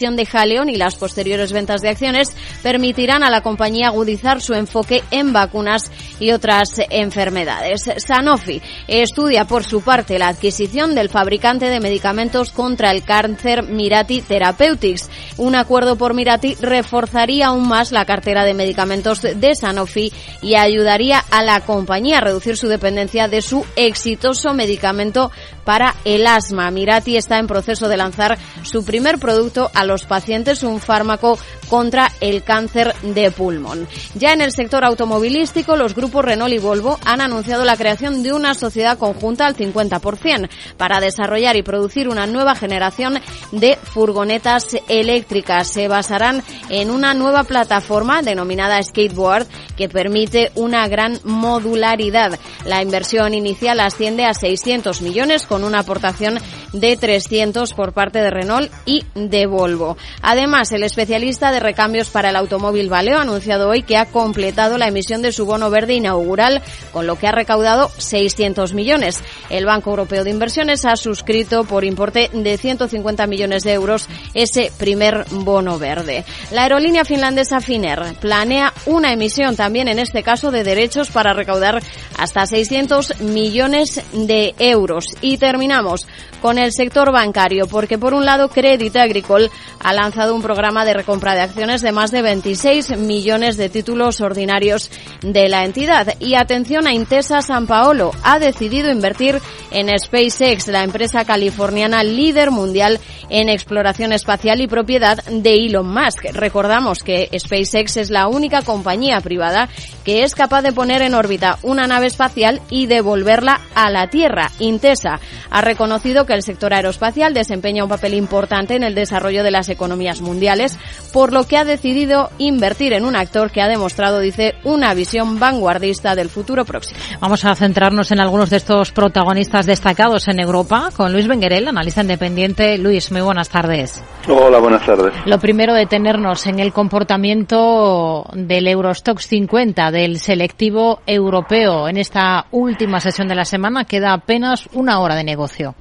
adquisición de Haleon y las posteriores ventas de acciones permitirán a la compañía agudizar su enfoque en vacunas y otras enfermedades. Sanofi estudia por su parte la adquisición del fabricante de medicamentos contra el cáncer Mirati Therapeutics. Un acuerdo por Mirati reforzaría aún más la cartera de medicamentos de Sanofi y ayudaría a la compañía a reducir su dependencia de su exitoso medicamento para el asma. Mirati está en proceso de lanzar su primer producto a los pacientes, un fármaco contra el cáncer de pulmón. Ya en el sector automovilístico, los grupos Renault y Volvo han anunciado la creación de una sociedad conjunta al 50% para desarrollar y producir una nueva generación de furgonetas eléctricas. Se basarán en una nueva plataforma denominada Skateboard que permite una gran modularidad. La inversión inicial asciende a 600 millones con una aportación de 300 por parte de Renault y de Volvo. Además, el especialista de recambios para el automóvil Valeo ha anunciado hoy que ha completado la emisión de su bono verde inaugural, con lo que ha recaudado 600 millones. El Banco Europeo de Inversiones ha suscrito por importe de 150 millones de euros ese primer bono verde. La aerolínea finlandesa Finnair planea una emisión también en este caso de derechos para recaudar hasta 600 millones de euros. Y terminamos con el sector bancario, porque por un lado Crédit Agricole ha lanzado un programa de recompra de acciones de más de 26 millones de títulos ordinarios de la entidad. Y atención a Intesa Sanpaolo, ha decidido invertir en SpaceX, la empresa californiana líder mundial en exploración espacial y propiedad de Elon Musk. Recordamos que SpaceX es la única compañía privada que es capaz de poner en órbita una nave espacial y devolverla a la Tierra. Intesa ha reconocido que el sector aeroespacial desempeña un papel importante en el desarrollo de las economías mundiales, por lo que ha decidido invertir en un actor que ha demostrado, dice, una visión vanguardista del futuro próximo. Vamos a centrarnos en algunos de estos protagonistas destacados en Europa con Luis Benguerel, analista independiente. Luis, muy buenas tardes. Hola, buenas tardes. Lo primero, detenernos en el comportamiento del Eurostoxx 50, del selectivo europeo. En esta última sesión de la semana queda apenas una hora de negocio.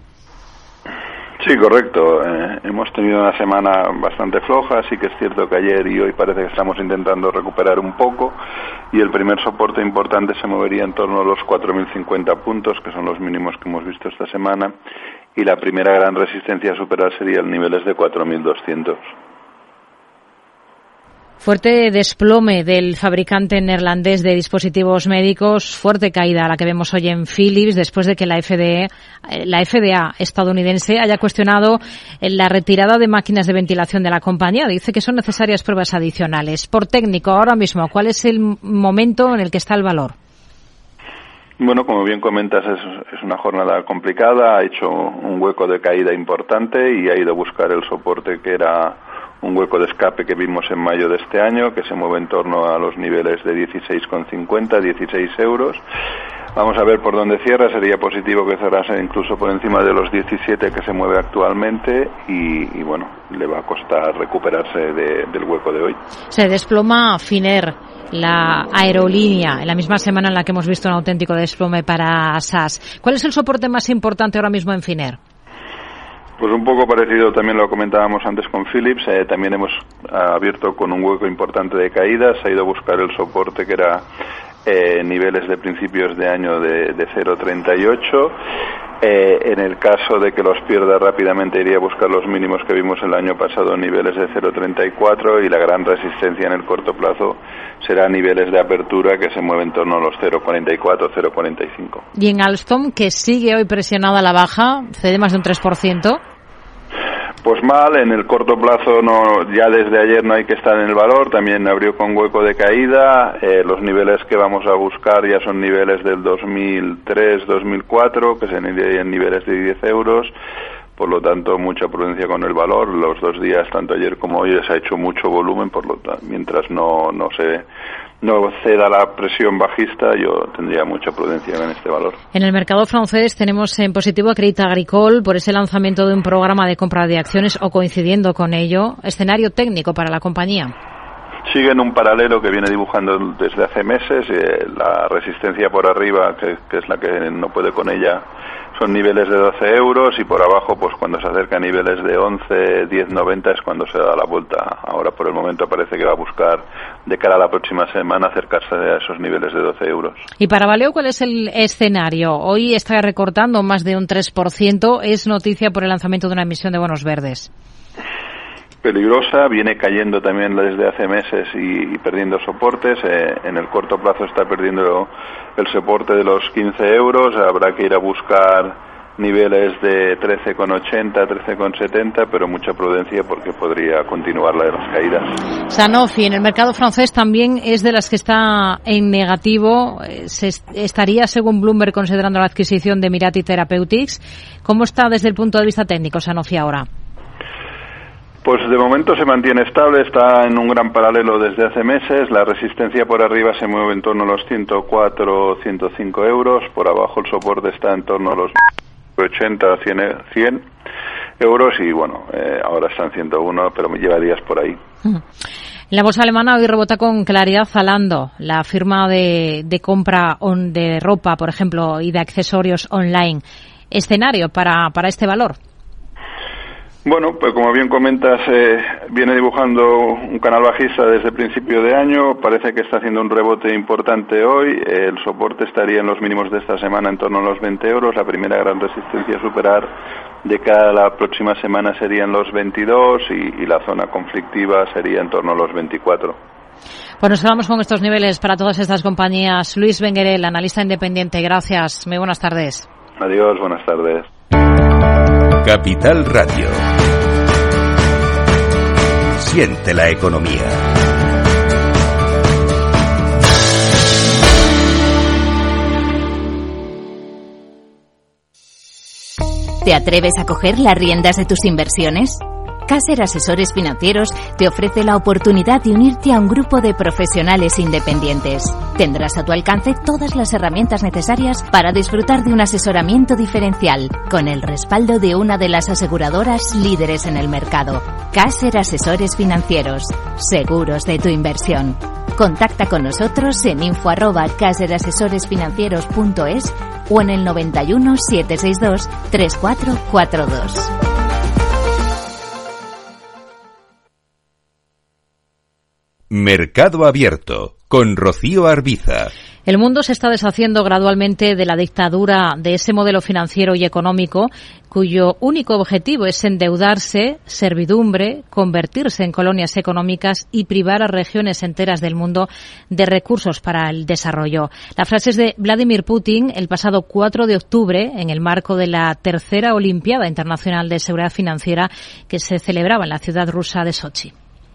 Sí, correcto. Hemos tenido una semana bastante floja, sí que es cierto que ayer y hoy parece que estamos intentando recuperar un poco y el primer soporte importante se movería en torno a los 4.050 puntos, que son los mínimos que hemos visto esta semana, y la primera gran resistencia a superar sería el niveles de 4.200. Fuerte desplome del fabricante neerlandés de dispositivos médicos, fuerte caída la que vemos hoy en Philips después de que la FDA estadounidense haya cuestionado la retirada de máquinas de ventilación de la compañía. Dice que son necesarias pruebas adicionales. Por técnico, ahora mismo, ¿cuál es el momento en el que está el valor? Bueno, como bien comentas, es una jornada complicada, ha hecho un hueco de caída importante y ha ido a buscar el soporte que era un hueco de escape que vimos en mayo de este año, que se mueve en torno a los niveles de 16,50, 16 euros. Vamos a ver por dónde cierra, sería positivo que cerrase incluso por encima de los 17 que se mueve actualmente y bueno, le va a costar recuperarse del hueco de hoy. Se desploma Finnair, la aerolínea, en la misma semana en la que hemos visto un auténtico desplome para SAS. ¿Cuál es el soporte más importante ahora mismo en Finnair? Pues un poco parecido, también lo comentábamos antes con Philips, también hemos abierto con un hueco importante de caídas, ha ido a buscar el soporte que era niveles de principios de año de 0,38. En el caso de que los pierda rápidamente iría a buscar los mínimos que vimos el año pasado, niveles de 0,34, y la gran resistencia en el corto plazo será niveles de apertura que se mueven en torno a los 0,44, 0,45. Y en Alstom, que sigue hoy presionada a la baja, cede más de un 3%. Pues mal, en el corto plazo ya desde ayer no hay que estar en el valor, también abrió con hueco de caída, los niveles que vamos a buscar ya son niveles del 2003, 2004, que serían niveles de 10 euros, por lo tanto mucha prudencia con el valor, los 2 días, tanto ayer como hoy, se ha hecho mucho volumen, por lo tanto, mientras no ceda la presión bajista, yo tendría mucha prudencia en este valor. En el mercado francés tenemos en positivo a Crédit Agricole por ese lanzamiento de un programa de compra de acciones o coincidiendo con ello, escenario técnico para la compañía. Sigue en un paralelo que viene dibujando desde hace meses, la resistencia por arriba, que es la que no puede con ella, son niveles de 12 euros y por abajo, pues cuando se acerca a niveles de 11, 10,90 es cuando se da la vuelta. Ahora por el momento parece que va a buscar de cara a la próxima semana acercarse a esos niveles de 12 euros. Y para Valeo, ¿cuál es el escenario? Hoy está recortando más de un 3%, es noticia por el lanzamiento de una emisión de bonos verdes. Peligrosa, viene cayendo también desde hace meses y perdiendo soportes. En el corto plazo está perdiendo el soporte de los 15 euros, habrá que ir a buscar niveles de 13,80, 13,70, pero mucha prudencia porque podría continuar la de las caídas. Sanofi, en el mercado francés también es de las que está en negativo. Se estaría, según Bloomberg, considerando la adquisición de Mirati Therapeutics. ¿Cómo está desde el punto de vista técnico Sanofi ahora? Pues de momento se mantiene estable, está en un gran paralelo desde hace meses. La resistencia por arriba se mueve en torno a los 104, 105 euros. Por abajo el soporte está en torno a los 80, 100 euros y bueno, ahora está en 101, pero me lleva días por ahí. La bolsa alemana hoy rebota con claridad Zalando, la firma de compra de ropa, por ejemplo, y de accesorios online. ¿Escenario para este valor? Bueno, pues como bien comentas, viene dibujando un canal bajista desde el principio de año, parece que está haciendo un rebote importante hoy, el soporte estaría en los mínimos de esta semana en torno a los 20 euros, la primera gran resistencia a superar de cara a la próxima semana serían los 22 y la zona conflictiva sería en torno a los 24. Pues nos quedamos con estos niveles para todas estas compañías. Luis Benguerel, analista independiente, gracias, muy buenas tardes. Adiós, buenas tardes. Capital Radio. Siente la economía. ¿Te atreves a coger las riendas de tus inversiones? Caser Asesores Financieros te ofrece la oportunidad de unirte a un grupo de profesionales independientes. Tendrás a tu alcance todas las herramientas necesarias para disfrutar de un asesoramiento diferencial, con el respaldo de una de las aseguradoras líderes en el mercado. Caser Asesores Financieros, seguros de tu inversión. Contacta con nosotros en info@caserasesoresfinancieros.es o en el 91 762 3442. Mercado Abierto, con Rocío Arbiza. El mundo se está deshaciendo gradualmente de la dictadura de ese modelo financiero y económico cuyo único objetivo es endeudarse, servidumbre, convertirse en colonias económicas y privar a regiones enteras del mundo de recursos para el desarrollo. La frase es de Vladimir Putin el pasado 4 de octubre en el marco de la tercera Olimpiada Internacional de Seguridad Financiera que se celebraba en la ciudad rusa de Sochi.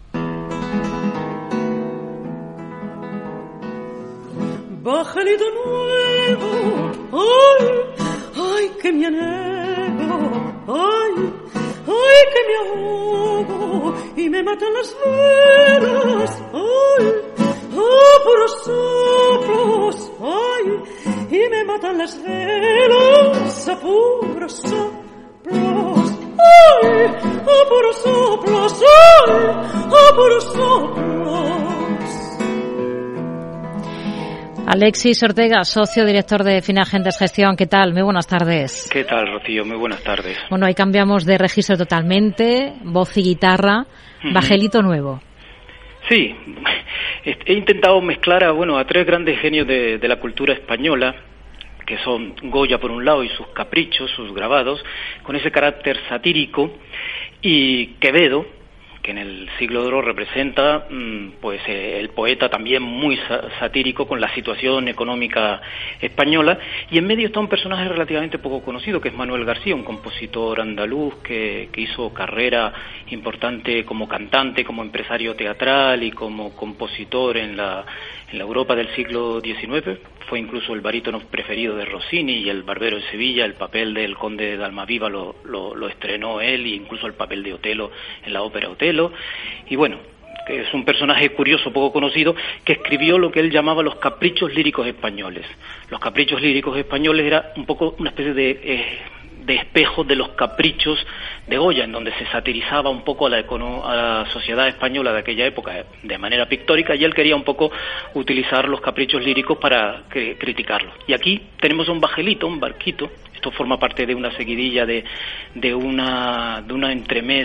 Bájale de nuevo, ay, ay, que me anhelo, ay, ay, que me ahogo y me matan las velas, ay, oh, puros soplos, ay, y me matan las velas, a puros soplos, ay, oh, puros soplos, ay, oh, puros soplos. Alexis Ortega, socio director de Finagentes Gestión. ¿Qué tal? Muy buenas tardes. ¿Qué tal, Rocío? Muy buenas tardes. Bueno, ahí cambiamos de registro totalmente, voz y guitarra, bajelito nuevo. Sí, he intentado mezclar a tres grandes genios de la cultura española, que son Goya por un lado y sus caprichos, sus grabados, con ese carácter satírico, y Quevedo, que en el siglo de oro representa el poeta también muy satírico con la situación económica española, y en medio está un personaje relativamente poco conocido que es Manuel García, un compositor andaluz que hizo carrera importante como cantante, como empresario teatral y como compositor en la Europa del siglo XIX. Fue incluso el barítono preferido de Rossini y el Barbero de Sevilla. El papel del conde de Almaviva lo estrenó él, e incluso el papel de Otelo en la ópera Otelo. Y bueno, que es un personaje curioso, poco conocido, que escribió lo que él llamaba los caprichos líricos españoles. Los caprichos líricos españoles era un poco una especie de de espejo de los caprichos de Goya, en donde se satirizaba un poco a la sociedad española de aquella época de manera pictórica, y él quería un poco utilizar los caprichos líricos para criticarlos. Y aquí tenemos un bajelito, un barquito. Esto forma parte de una seguidilla de una entremés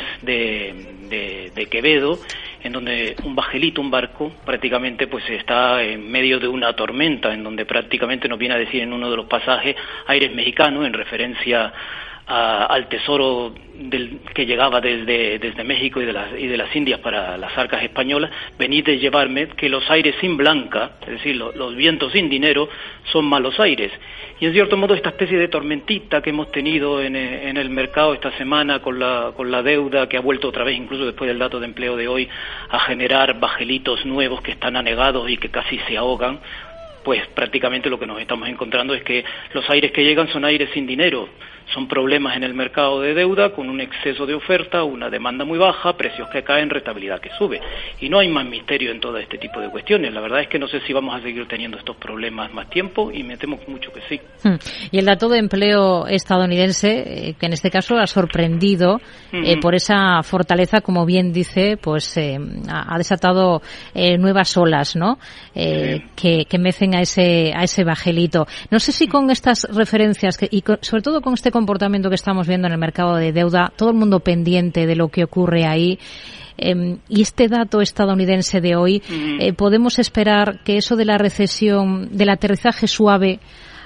de Quevedo, en donde un bajelito, un barco, prácticamente pues está en medio de una tormenta, en donde prácticamente nos viene a decir en uno de los pasajes aires mexicanos, en referencia al tesoro que llegaba desde México y de las Indias para las arcas españolas. Venid de llevarme, que los aires sin blanca, es decir, los vientos sin dinero, son malos aires. Y en cierto modo esta especie de tormentita que hemos tenido en el mercado esta semana con la deuda, que ha vuelto otra vez, incluso después del dato de empleo de hoy, a generar bajelitos nuevos que están anegados y que casi se ahogan, pues prácticamente lo que nos estamos encontrando es que los aires que llegan son aires sin dinero. Son problemas en el mercado de deuda, con un exceso de oferta, una demanda muy baja, precios que caen, rentabilidad que sube. Y no hay más misterio en todo este tipo de cuestiones. La verdad es que no sé si vamos a seguir teniendo estos problemas más tiempo, y me temo mucho que sí. Y el dato de empleo estadounidense, que en este caso ha sorprendido por esa fortaleza, como bien dice, pues ha desatado nuevas olas, ¿no? Que mecen a ese bajelito. No sé si con estas referencias y sobre todo con este comportamiento que estamos viendo en el mercado de deuda, todo el mundo pendiente de lo que ocurre ahí, y este dato estadounidense de hoy, podemos esperar que eso de la recesión, del aterrizaje suave,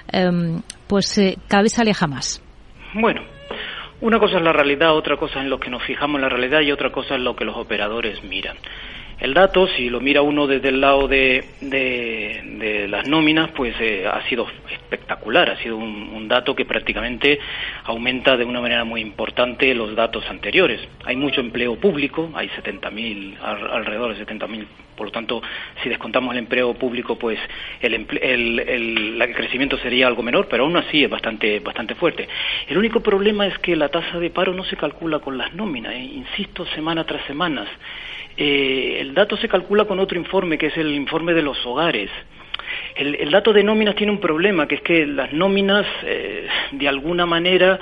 cada vez se aleja más. Bueno, una cosa es la realidad, otra cosa es en lo que nos fijamos en la realidad, y otra cosa es lo que los operadores miran. El dato, si lo mira uno desde el lado de las nóminas, pues ha sido espectacular. Ha sido un dato que prácticamente aumenta de una manera muy importante los datos anteriores. Hay mucho empleo público, hay 70.000, alrededor de 70.000. Por lo tanto, si descontamos el empleo público, pues el crecimiento sería algo menor, pero aún así es bastante fuerte. El único problema es que la tasa de paro no se calcula con las nóminas, insisto, semana tras semana. El dato se calcula con otro informe, que es el informe de los hogares. El dato de nóminas tiene un problema, que es que las nóminas, de alguna manera,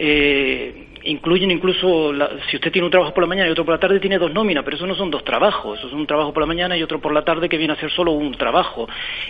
incluyen incluso, si usted tiene un trabajo por la mañana y otro por la tarde, tiene dos nóminas, pero eso no son dos trabajos, eso es un trabajo por la mañana y otro por la tarde, que viene a ser solo un trabajo.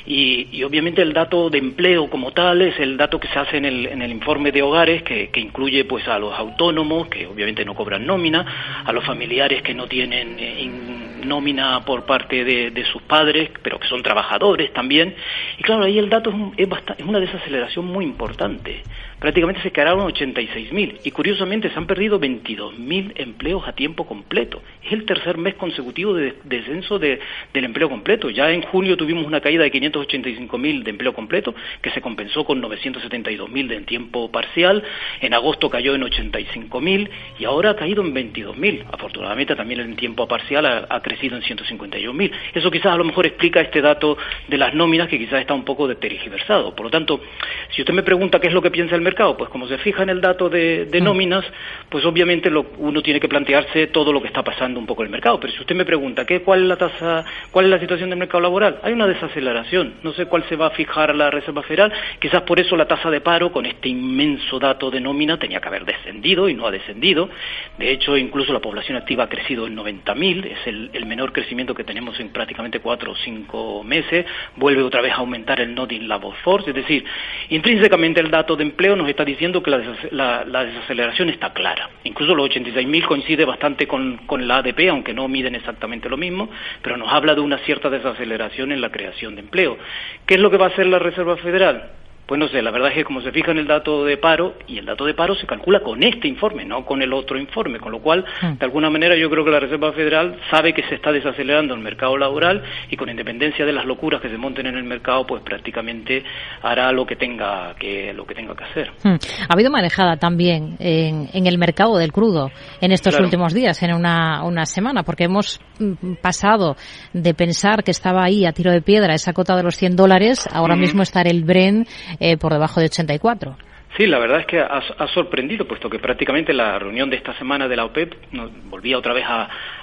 Y obviamente el dato de empleo como tal es el dato que se hace en el informe de hogares, que incluye pues a los autónomos, que obviamente no cobran nómina, a los familiares que no tienen nómina por parte de sus padres, pero que son trabajadores también. Y claro, ahí el dato es una desaceleración muy importante. Prácticamente se crearon 86.000 y curiosamente se han perdido 22.000 empleos a tiempo completo. Es el tercer mes consecutivo de descenso del empleo completo. Ya en junio tuvimos una caída de 585.000 de empleo completo, que se compensó con 972.000 de tiempo parcial. En agosto cayó en 85.000 y ahora ha caído en 22.000. Afortunadamente también el tiempo parcial ha crecido en 151.000. Eso quizás a lo mejor explica este dato de las nóminas, que quizás está un poco tergiversado. Por lo tanto, si usted me pregunta qué es lo que piensa el mercado, pues como se fija en el dato de nóminas, pues obviamente uno tiene que plantearse todo lo que está pasando un poco en el mercado. Pero si usted me pregunta cuál es la tasa, cuál es la situación del mercado laboral, hay una desaceleración. No sé cuál se va a fijar la Reserva Federal. Quizás por eso la tasa de paro, con este inmenso dato de nómina, tenía que haber descendido y no ha descendido. De hecho, incluso la población activa ha crecido en 90.000, es el menor crecimiento que tenemos en prácticamente 4 o 5 meses. Vuelve otra vez a aumentar el not in labor force, es decir, intrínsecamente el dato de empleo nos está diciendo que la desaceleración está clara. Incluso los 86.000 coincide bastante con la ADP, aunque no miden exactamente lo mismo, pero nos habla de una cierta desaceleración en la creación de empleo. ¿Qué es lo que va a hacer la Reserva Federal? Pues no sé, la verdad es que como se fija en el dato de paro, y el dato de paro se calcula con este informe, no con el otro informe, con lo cual, de alguna manera, yo creo que la Reserva Federal sabe que se está desacelerando el mercado laboral, y con independencia de las locuras que se monten en el mercado, pues prácticamente hará lo que tenga que hacer. Ha habido manejada también en el mercado del crudo en estos últimos días, en una semana, porque hemos pasado de pensar que estaba ahí a tiro de piedra esa cota de los $100, ahora mismo está el Brent por debajo de 84. Sí, la verdad es que ha sorprendido, puesto que prácticamente la reunión de esta semana de la OPEP nos volvía otra vez a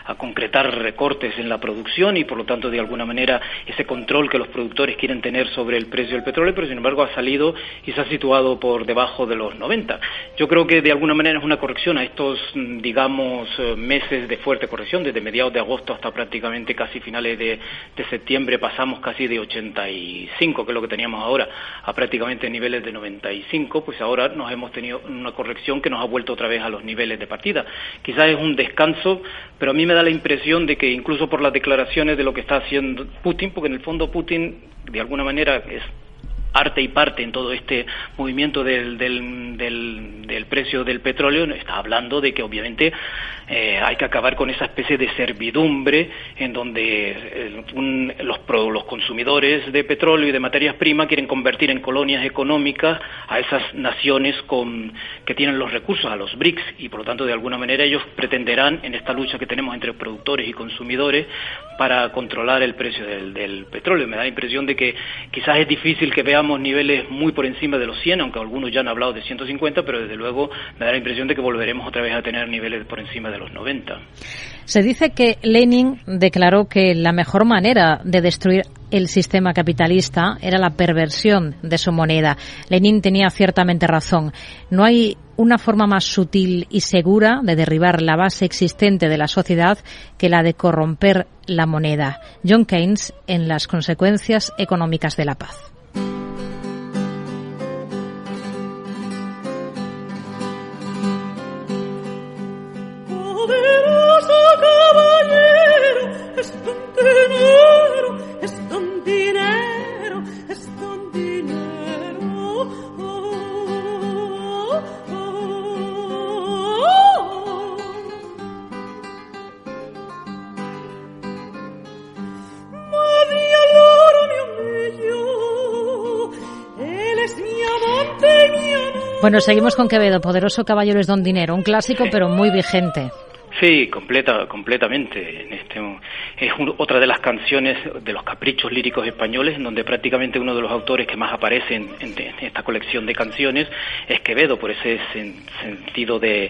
concretar recortes en la producción y por lo tanto de alguna manera ese control que los productores quieren tener sobre el precio del petróleo, pero sin embargo ha salido y se ha situado por debajo de los 90. Yo creo que de alguna manera es una corrección a estos, digamos, meses de fuerte corrección, desde mediados de agosto hasta prácticamente casi finales de septiembre pasamos casi de 85, que es lo que teníamos ahora, a prácticamente niveles de 95, pues ahora nos hemos tenido una corrección que nos ha vuelto otra vez a los niveles de partida. Quizás es un descanso, pero a mí me da la impresión de que incluso por las declaraciones de lo que está haciendo Putin, porque en el fondo Putin de alguna manera es arte y parte en todo este movimiento del precio del petróleo, está hablando de que obviamente hay que acabar con esa especie de servidumbre en donde los consumidores de petróleo y de materias primas quieren convertir en colonias económicas a esas naciones que tienen los recursos, a los BRICS, y por lo tanto de alguna manera ellos pretenderán en esta lucha que tenemos entre productores y consumidores para controlar el precio del petróleo. Me da la impresión de que quizás es difícil que veamos niveles muy por encima de los 100, aunque algunos ya han hablado de 150, pero desde luego me da la impresión de que volveremos otra vez a tener niveles por encima de los 90. Se dice que Lenin declaró que la mejor manera de destruir el sistema capitalista era la perversión de su moneda. Lenin tenía ciertamente razón. No hay una forma más sutil y segura de derribar la base existente de la sociedad que la de corromper la moneda. John Keynes en Las consecuencias económicas de la paz. Bueno, seguimos con Quevedo. Poderoso caballero es don dinero, un clásico pero muy vigente. Sí, completamente. Es otra de las canciones de los caprichos líricos españoles, en donde prácticamente uno de los autores que más aparece en esta colección de canciones es Quevedo, por ese sentido de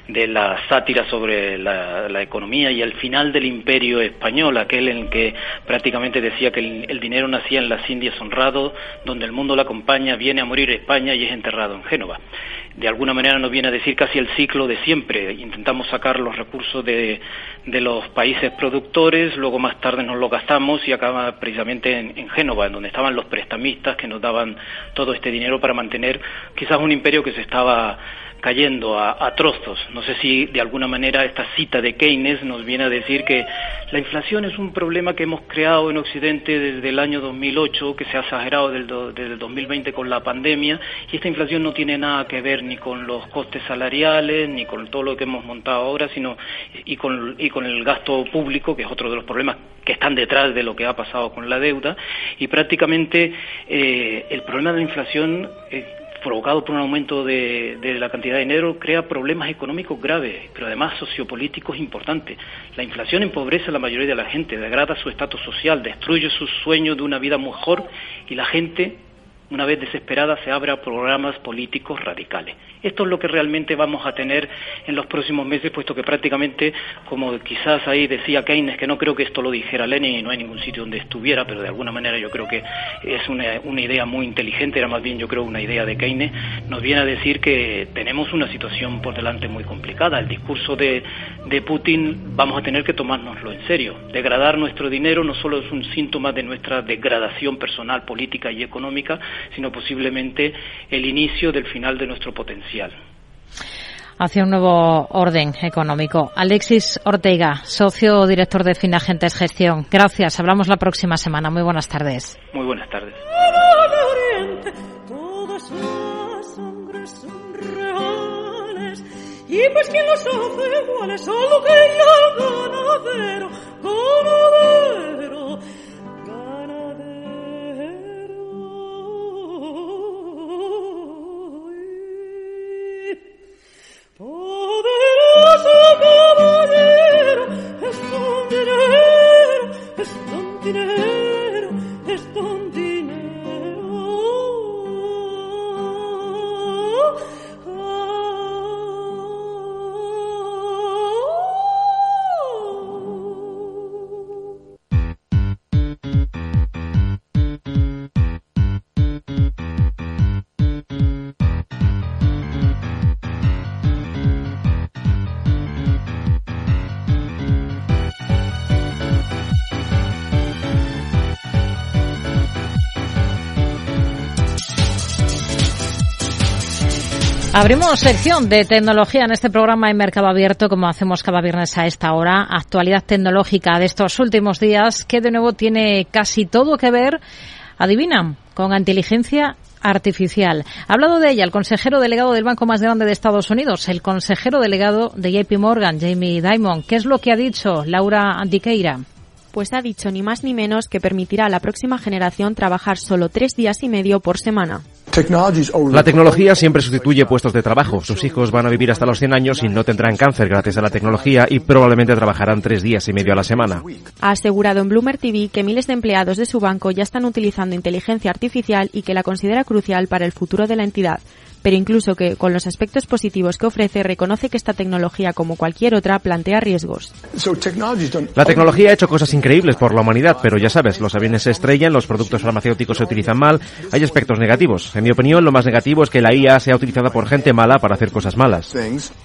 la sátira sobre la economía y el final del imperio español, aquel en el que prácticamente decía que el dinero nacía en las Indias honrado, donde el mundo lo acompaña, viene a morir España y es enterrado en Génova. De alguna manera nos viene a decir casi el ciclo de siempre. Intentamos sacar los recursos de los países productores, luego más tarde nos lo gastamos y acaba precisamente en Génova, en donde estaban los prestamistas que nos daban todo este dinero para mantener quizás un imperio que se estaba cayendo a trozos. No sé si de alguna manera esta cita de Keynes nos viene a decir que la inflación es un problema que hemos creado en Occidente desde el año 2008, que se ha exagerado desde el 2020 con la pandemia, y esta inflación no tiene nada que ver ni con los costes salariales, ni con todo lo que hemos montado ahora, sino y con el gasto público, que es otro de los problemas que están detrás de lo que ha pasado con la deuda, y prácticamente el problema de la inflación provocado por un aumento de la cantidad de dinero, crea problemas económicos graves, pero además sociopolíticos importantes. La inflación empobrece a la mayoría de la gente, degrada su estatus social, destruye sus sueños de una vida mejor y la gente, una vez desesperada, se abre a programas políticos radicales. Esto es lo que realmente vamos a tener en los próximos meses, puesto que prácticamente, como quizás ahí decía Keynes, que no creo que esto lo dijera Lenin y no hay ningún sitio donde estuviera, pero de alguna manera yo creo que es una idea muy inteligente, era más bien yo creo una idea de Keynes, nos viene a decir que tenemos una situación por delante muy complicada. El discurso de Putin vamos a tener que tomárnoslo en serio. Degradar nuestro dinero no solo es un síntoma de nuestra degradación personal, política y económica, sino posiblemente el inicio del final de nuestro potencial. Hacia un nuevo orden económico. Alexis Ortega, socio director de Finagentes Gestión. Gracias, hablamos la próxima semana. Muy buenas tardes. Muy buenas tardes. Todas las sangres son reales, y pues quien los hace iguales a lo que ya ganadero, ganadero. Poderoso caballero, es don dinero, es don dinero, es don dinero. Abrimos sección de tecnología en este programa en Mercado Abierto, como hacemos cada viernes a esta hora. Actualidad tecnológica de estos últimos días, que de nuevo tiene casi todo que ver, adivinan, con inteligencia artificial. Ha hablado de ella el consejero delegado del banco más grande de Estados Unidos, el consejero delegado de JP Morgan, Jamie Dimon. ¿Qué es lo que ha dicho Laura Antiqueira? Pues ha dicho ni más ni menos que permitirá a la próxima generación trabajar solo 3 días y medio por semana. La tecnología siempre sustituye puestos de trabajo. Sus hijos van a vivir hasta los 100 años y no tendrán cáncer gracias a la tecnología y probablemente trabajarán 3 días y medio a la semana. Ha asegurado en Bloomberg TV que miles de empleados de su banco ya están utilizando inteligencia artificial y que la considera crucial para el futuro de la entidad. Pero incluso que, con los aspectos positivos que ofrece, reconoce que esta tecnología, como cualquier otra, plantea riesgos. La tecnología ha hecho cosas increíbles por la humanidad, pero ya sabes, los aviones se estrellan, los productos farmacéuticos se utilizan mal, hay aspectos negativos. En mi opinión, lo más negativo es que la IA sea utilizada por gente mala para hacer cosas malas.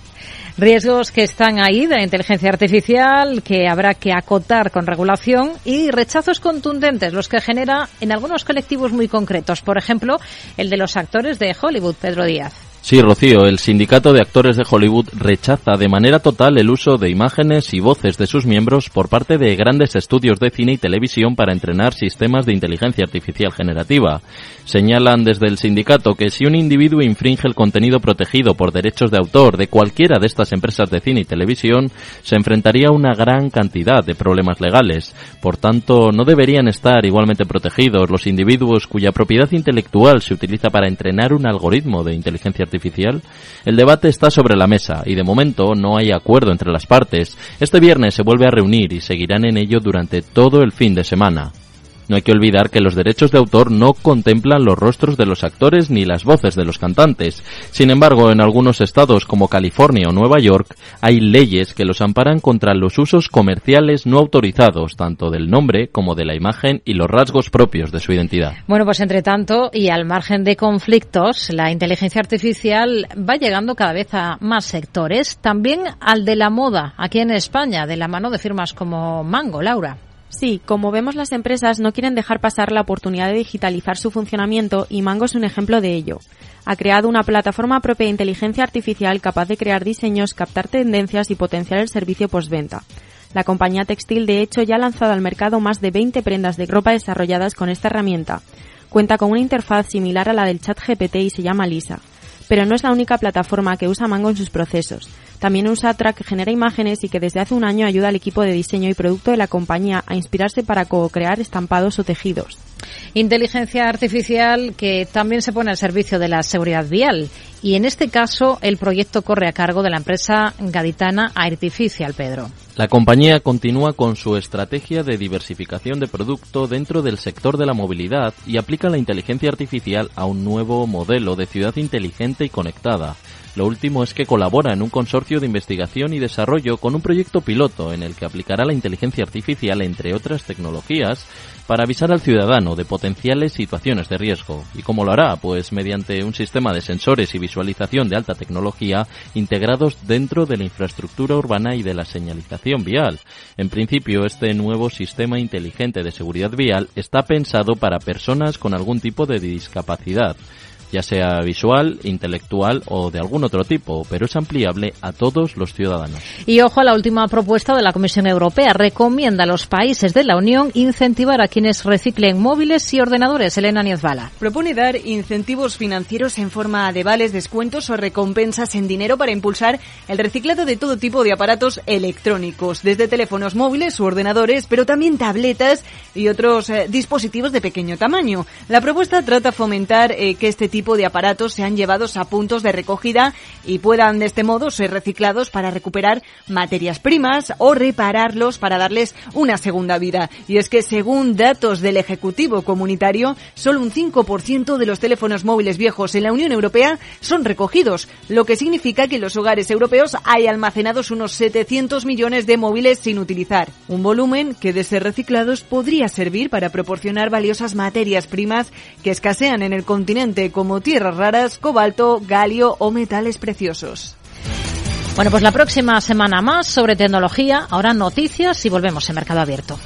Riesgos que están ahí de la inteligencia artificial, que habrá que acotar con regulación, y rechazos contundentes, los que genera en algunos colectivos muy concretos. Por ejemplo, el de los actores de Hollywood, Pedro Díaz. Sí, Rocío, el sindicato de actores de Hollywood rechaza de manera total el uso de imágenes y voces de sus miembros por parte de grandes estudios de cine y televisión para entrenar sistemas de inteligencia artificial generativa. Señalan desde el sindicato que si un individuo infringe el contenido protegido por derechos de autor de cualquiera de estas empresas de cine y televisión, se enfrentaría a una gran cantidad de problemas legales. Por tanto, no deberían estar igualmente protegidos los individuos cuya propiedad intelectual se utiliza para entrenar un algoritmo de inteligencia artificial. El debate está sobre la mesa y de momento no hay acuerdo entre las partes. Este viernes se vuelve a reunir y seguirán en ello durante todo el fin de semana. No hay que olvidar que los derechos de autor no contemplan los rostros de los actores ni las voces de los cantantes. Sin embargo, en algunos estados como California o Nueva York hay leyes que los amparan contra los usos comerciales no autorizados, tanto del nombre como de la imagen y los rasgos propios de su identidad. Bueno, pues entre tanto, y al margen de conflictos, la inteligencia artificial va llegando cada vez a más sectores, también al de la moda, aquí en España, de la mano de firmas como Mango. Laura. Sí, como vemos, las empresas no quieren dejar pasar la oportunidad de digitalizar su funcionamiento y Mango es un ejemplo de ello. Ha creado una plataforma propia de inteligencia artificial capaz de crear diseños, captar tendencias y potenciar el servicio postventa. La compañía textil, de hecho, ya ha lanzado al mercado más de 20 prendas de ropa desarrolladas con esta herramienta. Cuenta con una interfaz similar a la del ChatGPT y se llama Lisa. Pero no es la única plataforma que usa Mango en sus procesos. También usa Track, que genera imágenes y que desde hace un año ayuda al equipo de diseño y producto de la compañía a inspirarse para co-crear estampados o tejidos. Inteligencia artificial que también se pone al servicio de la seguridad vial. Y en este caso el proyecto corre a cargo de la empresa gaditana Artificial, Pedro. La compañía continúa con su estrategia de diversificación de producto dentro del sector de la movilidad y aplica la inteligencia artificial a un nuevo modelo de ciudad inteligente y conectada. Lo último es que colabora en un consorcio de investigación y desarrollo con un proyecto piloto en el que aplicará la inteligencia artificial, entre otras tecnologías, para avisar al ciudadano de potenciales situaciones de riesgo. ¿Y cómo lo hará? Pues mediante un sistema de sensores y visualización de alta tecnología integrados dentro de la infraestructura urbana y de la señalización vial. En principio, este nuevo sistema inteligente de seguridad vial está pensado para personas con algún tipo de discapacidad, ya sea visual, intelectual o de algún otro tipo, pero es ampliable a todos los ciudadanos. Y ojo a la última propuesta de la Comisión Europea. Recomienda a los países de la Unión incentivar a quienes reciclen móviles y ordenadores. Elena Niezbala. Propone dar incentivos financieros en forma de vales, descuentos o recompensas en dinero para impulsar el reciclado de todo tipo de aparatos electrónicos, desde teléfonos móviles u ordenadores, pero también tabletas y otros dispositivos de pequeño tamaño. La propuesta trata de fomentar que este tipo de aparatos sean llevados a puntos de recogida y puedan de este modo ser reciclados para recuperar materias primas o repararlos para darles una segunda vida. Y es que según datos del Ejecutivo Comunitario, solo un 5% de los teléfonos móviles viejos en la Unión Europea son recogidos, lo que significa que en los hogares europeos hay almacenados unos 700 millones de móviles sin utilizar. Un volumen que, de ser reciclados, podría servir para proporcionar valiosas materias primas que escasean en el continente, como tierras raras, cobalto, galio o metales preciosos. Bueno, pues la próxima semana más sobre tecnología, ahora noticias y volvemos en Mercado Abierto.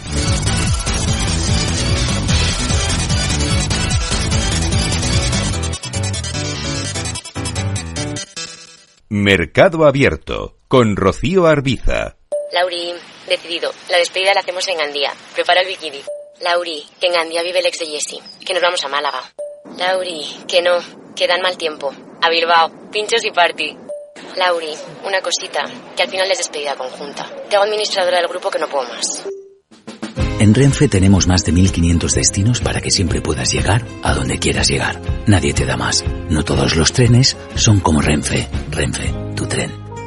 Mercado Abierto, con Rocío Arbiza. Lauri, decidido. La despedida la hacemos en Gandía. Prepara el bikini. Lauri, que en Gandía vive el ex de Jessie. Que nos vamos a Málaga. Lauri, que no, que dan mal tiempo. A Bilbao, pinchos y party. Lauri, una cosita, que al final es despedida conjunta. Te hago administradora del grupo que no puedo más. En Renfe tenemos más de 1.500 destinos para que siempre puedas llegar a donde quieras llegar. Nadie te da más. No todos los trenes son como Renfe. Renfe, tu tren.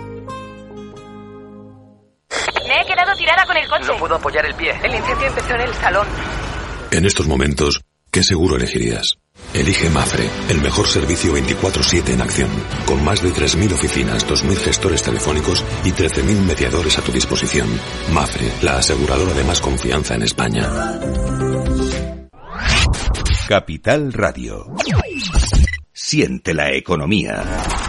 Me he quedado tirada con el coche. No puedo apoyar el pie. El incendio empezó en el salón. En estos momentos, ¿qué seguro elegirías? Elige Mafre, el mejor servicio 24/7 en acción, con más de 3.000 oficinas, 2.000 gestores telefónicos y 13.000 mediadores a tu disposición. Mafre, la aseguradora de más confianza en España. Capital Radio. Siente la economía.